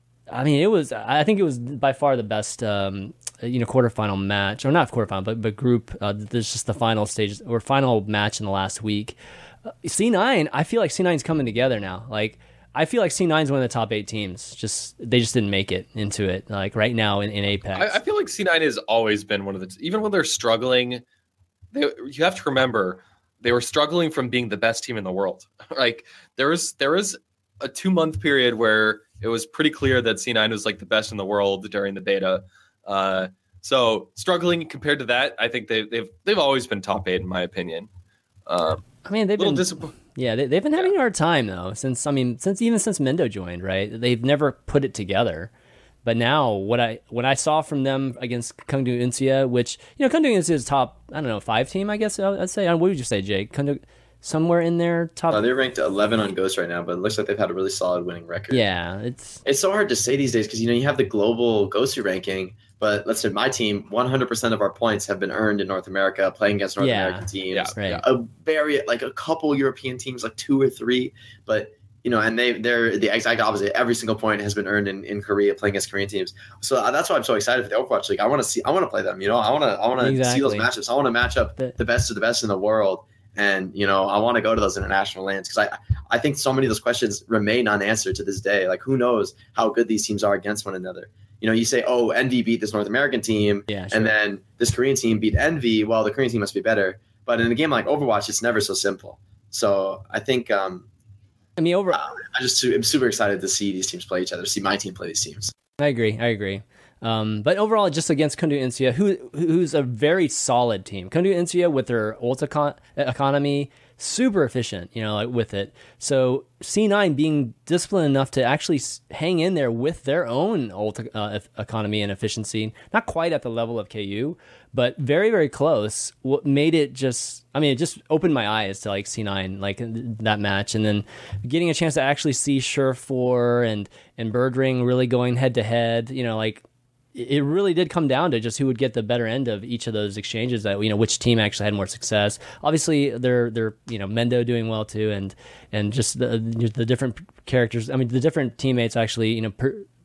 I mean, it was. I think it was by far the best, um, you know, quarterfinal match, or not quarterfinal, but but group. Uh, there's just the final stages or final match in the last week. Uh, C nine, I feel like C nine's coming together now. Like I feel like C nine's one of the top eight teams. Just they just didn't make it into it. Like right now in, in Apex.
I, I feel like C nine has always been one of the, even when they're struggling, they, you have to remember they were struggling from being the best team in the world. Like there was there was a two month period where it was pretty clear that C nine was like the best in the world during the beta. Uh, so struggling compared to that, I think they, they've they've always been top eight in my opinion. Um,
I mean, they've
little
been
disappointed.
yeah, they, they've been having a hard time though. Since I mean, since even since Mendo joined, right? They've never put it together. But now, what I what I saw from them against Kungdu Uncia, which you know, Kungdu Uncia is top, I don't know, five team, I guess I'd say. What would you say, Jake? Kungdu, somewhere in there, top.
Uh, they're ranked eleven on Ghost right now, but it looks like they've had a really solid winning record.
Yeah, it's
It's so hard to say these days because, you know, you have the global Ghostu ranking, but let's say my team, one hundred percent of our points have been earned in North America, playing against North
Yeah.
American teams.
Yeah.
right.
A very, like a couple European teams, like two or three, but, you know, and they, they're the exact opposite. Every single point has been earned in, in Korea playing against Korean teams. So uh, that's why I'm so excited for the Overwatch League. I want to see, I want to play them, you know, I want to, I want to see those
Exactly.
matchups. I want to match up
The-
the best of the best in the world. And, you know, I want to go to those international lands because I, I think so many of those questions remain unanswered to this day. Like, who knows how good these teams are against one another? You know, you say, oh, Envy beat this North American team,
Yeah, sure.
and then this Korean team beat Envy. Well, the Korean team must be better. But in a game like Overwatch, it's never so simple. So I think um,
I mean, over.
I just I'm super excited to see these teams play each other, see my team play these teams.
I agree. I agree. Um, but overall, just against Kungdu Uncia, who who's a very solid team. Kungdu Uncia with their ult econ- economy, super efficient, you know, like with it. So C nine being disciplined enough to actually s- hang in there with their own ult uh, e- economy and efficiency, not quite at the level of K U, but very, very close. What made it just, I mean, it just opened my eyes to like C nine, like that match. And then getting a chance to actually see Surefour and, and Birdring really going head to head, you know, like, it really did come down to just who would get the better end of each of those exchanges. That you know, which team actually had more success. Obviously, they're they're you know Mendo doing well too, and and just the the different characters. I mean, the different teammates actually you know per,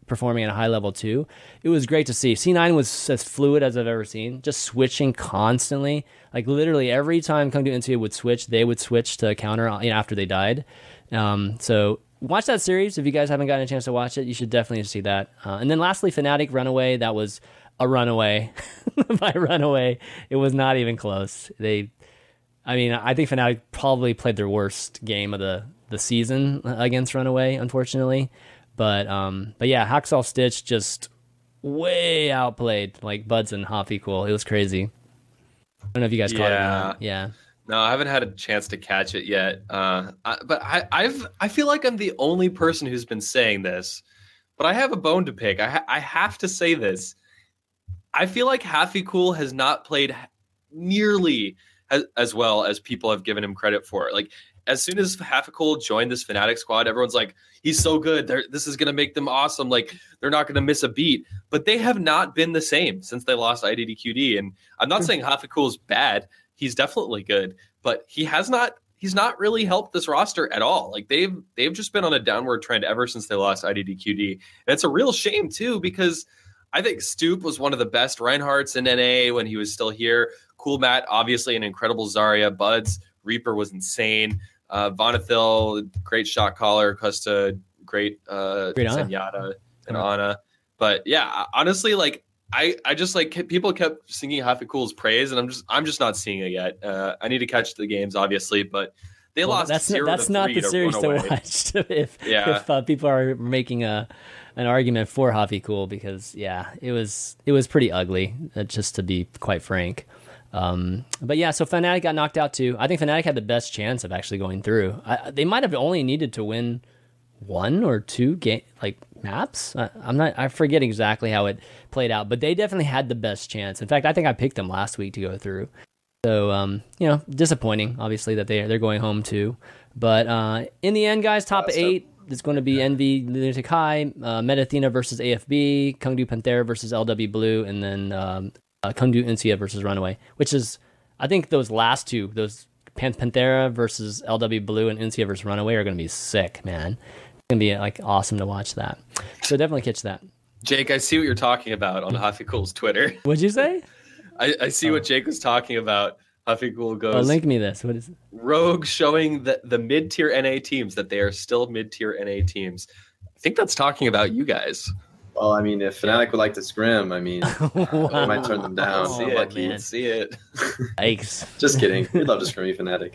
performing at a high level too. It was great to see. C nine was as fluid as I've ever seen, just switching constantly. Like literally every time Kangdu Insia would switch, they would switch to counter, you know, after they died. Um, so watch that series. If you guys haven't gotten a chance to watch it, you should definitely see that. Uh, and then lastly, Fnatic Runaway. That was a runaway. By runaway, it was not even close. They, I mean, I think Fnatic probably played their worst game of the, the season against Runaway, unfortunately. But um, but yeah, Hacksaw Stitch just way outplayed like Buds and Hoppy Cool. It was crazy. I don't know if you guys caught
Yeah.
it. Yeah.
No, I haven't had a chance to catch it yet. Uh, I, but I, I've I feel like I'm the only person who's been saying this. But I have a bone to pick. I ha- I have to say this. I feel like Happy Cool has not played nearly as, as well as people have given him credit for. Like, as soon as Happy Cool joined this Fnatic squad, everyone's like, he's so good. They're, this is going to make them awesome. Like, they're not going to miss a beat. But they have not been the same since they lost I D D Q D. And I'm not saying Happy Cool is bad. He's definitely good. But he has not... He's not really helped this roster at all. Like they've they've just been on a downward trend ever since they lost I D D Q D. And it's a real shame too, because I think Stoop was one of the best Reinhardts in N A when he was still here. Cool Matt, obviously an incredible Zarya. Buds, Reaper was insane. Uh, Vonathil, great shot caller. Costa, great uh,
Great Ana.
Zenyatta and Ana. But yeah, honestly, like I, I just like kept- people kept singing Happy Cool's praise, and I'm just I'm just not seeing it yet. Uh, I need to catch the games, obviously, but they
Well,
lost.
that's
zero
not, that's
to
not
three
the series to
Runaway.
watch. if
Yeah.
if uh, people are making a an argument for Happy Cool, because yeah, it was it was pretty ugly. Uh, just to be quite frank. Um, but yeah, so Fnatic got knocked out too. I think Fnatic had the best chance of actually going through. I, they might have only needed to win one or two game like maps. I, I'm not. I forget exactly how it played out, but they definitely had the best chance. In fact, I think I picked them last week to go through. So um, you know, disappointing, obviously, that they they're going home too. But uh, in the end, guys, top
Last
eight. It's going to be Envy, Lunatic High, uh, Metathena versus A F B, Kungdu Panthera versus L W Blue, and then um, uh, Kungdu Insia versus Runaway. Which is, I think, those last two, those Pan- Panthera versus L W Blue and Insia versus Runaway are going to be sick, man. It's going to be like awesome to watch that. So definitely catch that.
Jake, I see what you're talking about on Happy Cool's Twitter.
What'd you say?
I, I see what Jake was talking about. Happy Cool goes,
Oh, link me this. What is it?
Rogue showing the, the mid-tier N A teams that they are still mid-tier N A teams. I think that's talking about you guys.
Well, I mean, if Fnatic would like to scrim, I mean,
Wow.
I might turn them down.
see
Oh,
it,
Lucky.
man. See it.
Yikes.
Just kidding. We'd love to scrim you, Fnatic.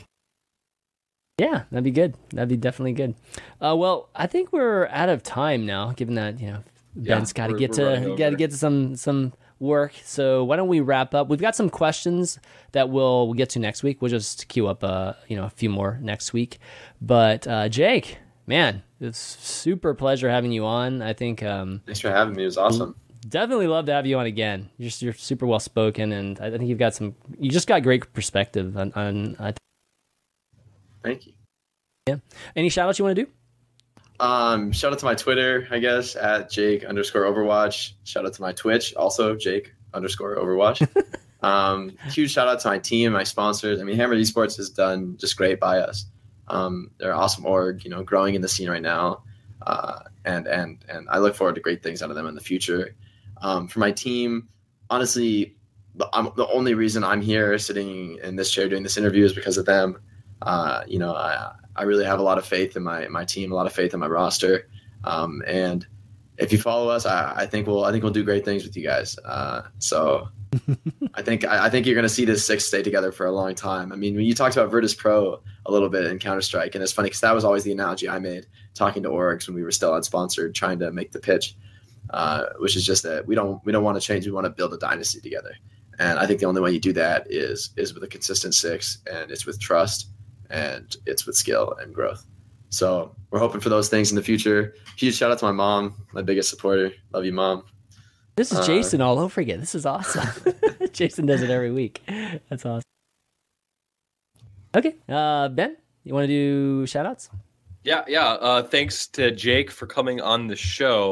Yeah, that'd be good. That'd be definitely good. Uh, well, I think we're out of time now, given that, you know, Ben's got to
we're-
get
we're running
to
over.
got to get to some some work. So why don't we wrap up? We've got some questions that we'll, we'll get to next week. We'll just queue up uh, you know, a few more next week. But uh, Jake, man, it's super pleasure having you on. I think um,
Thanks for having me. It was awesome.
definitely love to have you on again. You're you're super well spoken, and I think you've got some. You just got great perspective on. on I
Thank you.
Any shout outs you want to do?
Um, shout out to my Twitter, I guess, at Jake underscore Overwatch. Shout out to my Twitch, also Jake underscore Overwatch. um, huge shout out to my team, my sponsors. I mean, Hammer Esports has done just great by us. Um, they're an awesome org, you know, growing in the scene right now. Uh, and, and, and I look forward to great things out of them in the future. Um, for my team, honestly, the, I'm, the only reason I'm here sitting in this chair doing this interview is because of them. Uh, you know, I, I really have a lot of faith in my, my team, a lot of faith in my roster. Um, and if you follow us, I, I think we'll, I think we'll do great things with you guys. Uh, so I think, I, I think you're going to see this six stay together for a long time. I mean, when you talked about Virtus Pro a little bit in Counter-Strike, and it's funny because that was always the analogy I made talking to orgs when we were still unsponsored, trying to make the pitch, uh, which is just that we don't, we don't want to change. We want to build a dynasty together. And I think the only way you do that is, is with a consistent six, and it's with trust, and it's with skill and growth. So we're hoping for those things in the future. Huge shout out to my mom, my biggest supporter. Love you, Mom.
This is
Uh,
Jason all over again. This is awesome. Jason does it every week. That's awesome. Okay, uh, Ben, you want to do shout outs?
Yeah, yeah. Uh, thanks to Jake for coming on the show.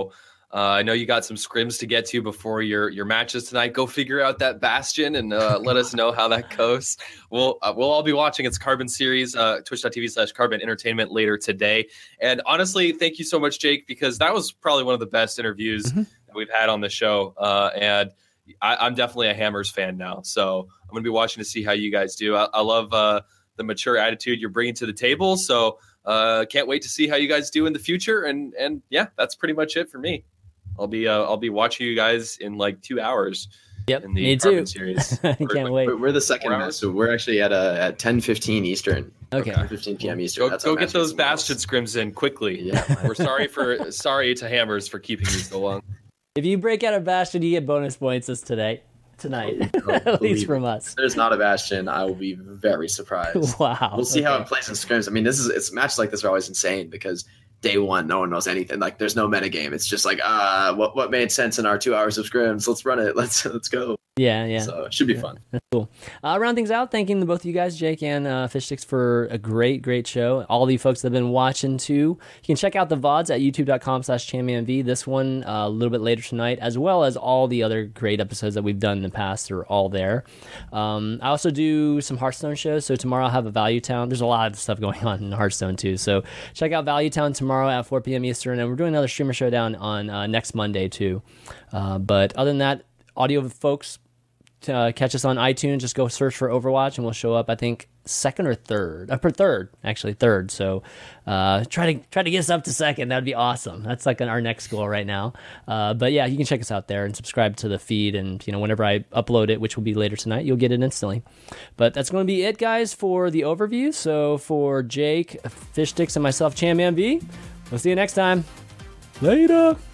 Uh, I know you got some scrims to get to before your your matches tonight. Go figure out that Bastion and uh, let us know how that goes. We'll uh, we'll all be watching its Carbon series, uh, twitch.tv slash Carbon Entertainment later today. And honestly, thank you so much, Jake, because that was probably one of the best interviews mm-hmm. that we've had on the show. Uh, and I, I'm definitely a Hammers fan now, so I'm going to be watching to see how you guys do. I, I love uh, the mature attitude you're bringing to the table, so uh, can't wait to see how you guys do in the future. And and yeah, that's pretty much it for me. I'll be uh, I'll be watching you guys in like two hours.
Yep,
in the
me
Carbon
too.
Series.
I can't wait.
We're, we're the second match, so we're actually at uh, at ten fifteen Eastern.
Okay,
ten fifteen p.m. Eastern.
Go,
That's
go get those Bastion scrims in quickly. Yeah, we're sorry for sorry to Hammers for keeping you so long.
If you break out a Bastion, you get bonus points this today. Tonight, oh, at least from us.
If there's not a Bastion, I will be very surprised.
Wow.
We'll see
okay.
how it plays in scrims. I mean, this is it's matches like this are always insane because day one, no one knows anything. Like, there's no metagame. It's just like, uh, what what made sense in our two hours of scrims? Let's run it. Let's let's go.
Yeah, yeah.
So it should be
yeah,
fun.
That's cool. Uh, round things out, thanking the both of you guys, Jake and uh, Fishsticks, for a great, great show. All the folks that have been watching too. You can check out the V O Ds at youtube.com slash ChanManV. This one uh, a little bit later tonight, as well as all the other great episodes that we've done in the past are all there. Um, I also do some Hearthstone shows, so tomorrow I'll have a Value Town. There's a lot of stuff going on in Hearthstone too, so check out Value Town tomorrow at four p.m. Eastern, and we're doing another streamer showdown on uh, next Monday too. Uh, but other than that, audio folks, to, uh, catch us on iTunes. Just go search for Overwatch, and we'll show up. I think second or third, uh, third actually third. So uh, try to try to get us up to second. That'd be awesome. That's like our next goal right now. Uh, but yeah, you can check us out there and subscribe to the feed. And you know, whenever I upload it, which will be later tonight, you'll get it instantly. But that's going to be it, guys, for the overview. So for Jake, Fishsticks, and myself, ChanManV, we'll see you next time. Later.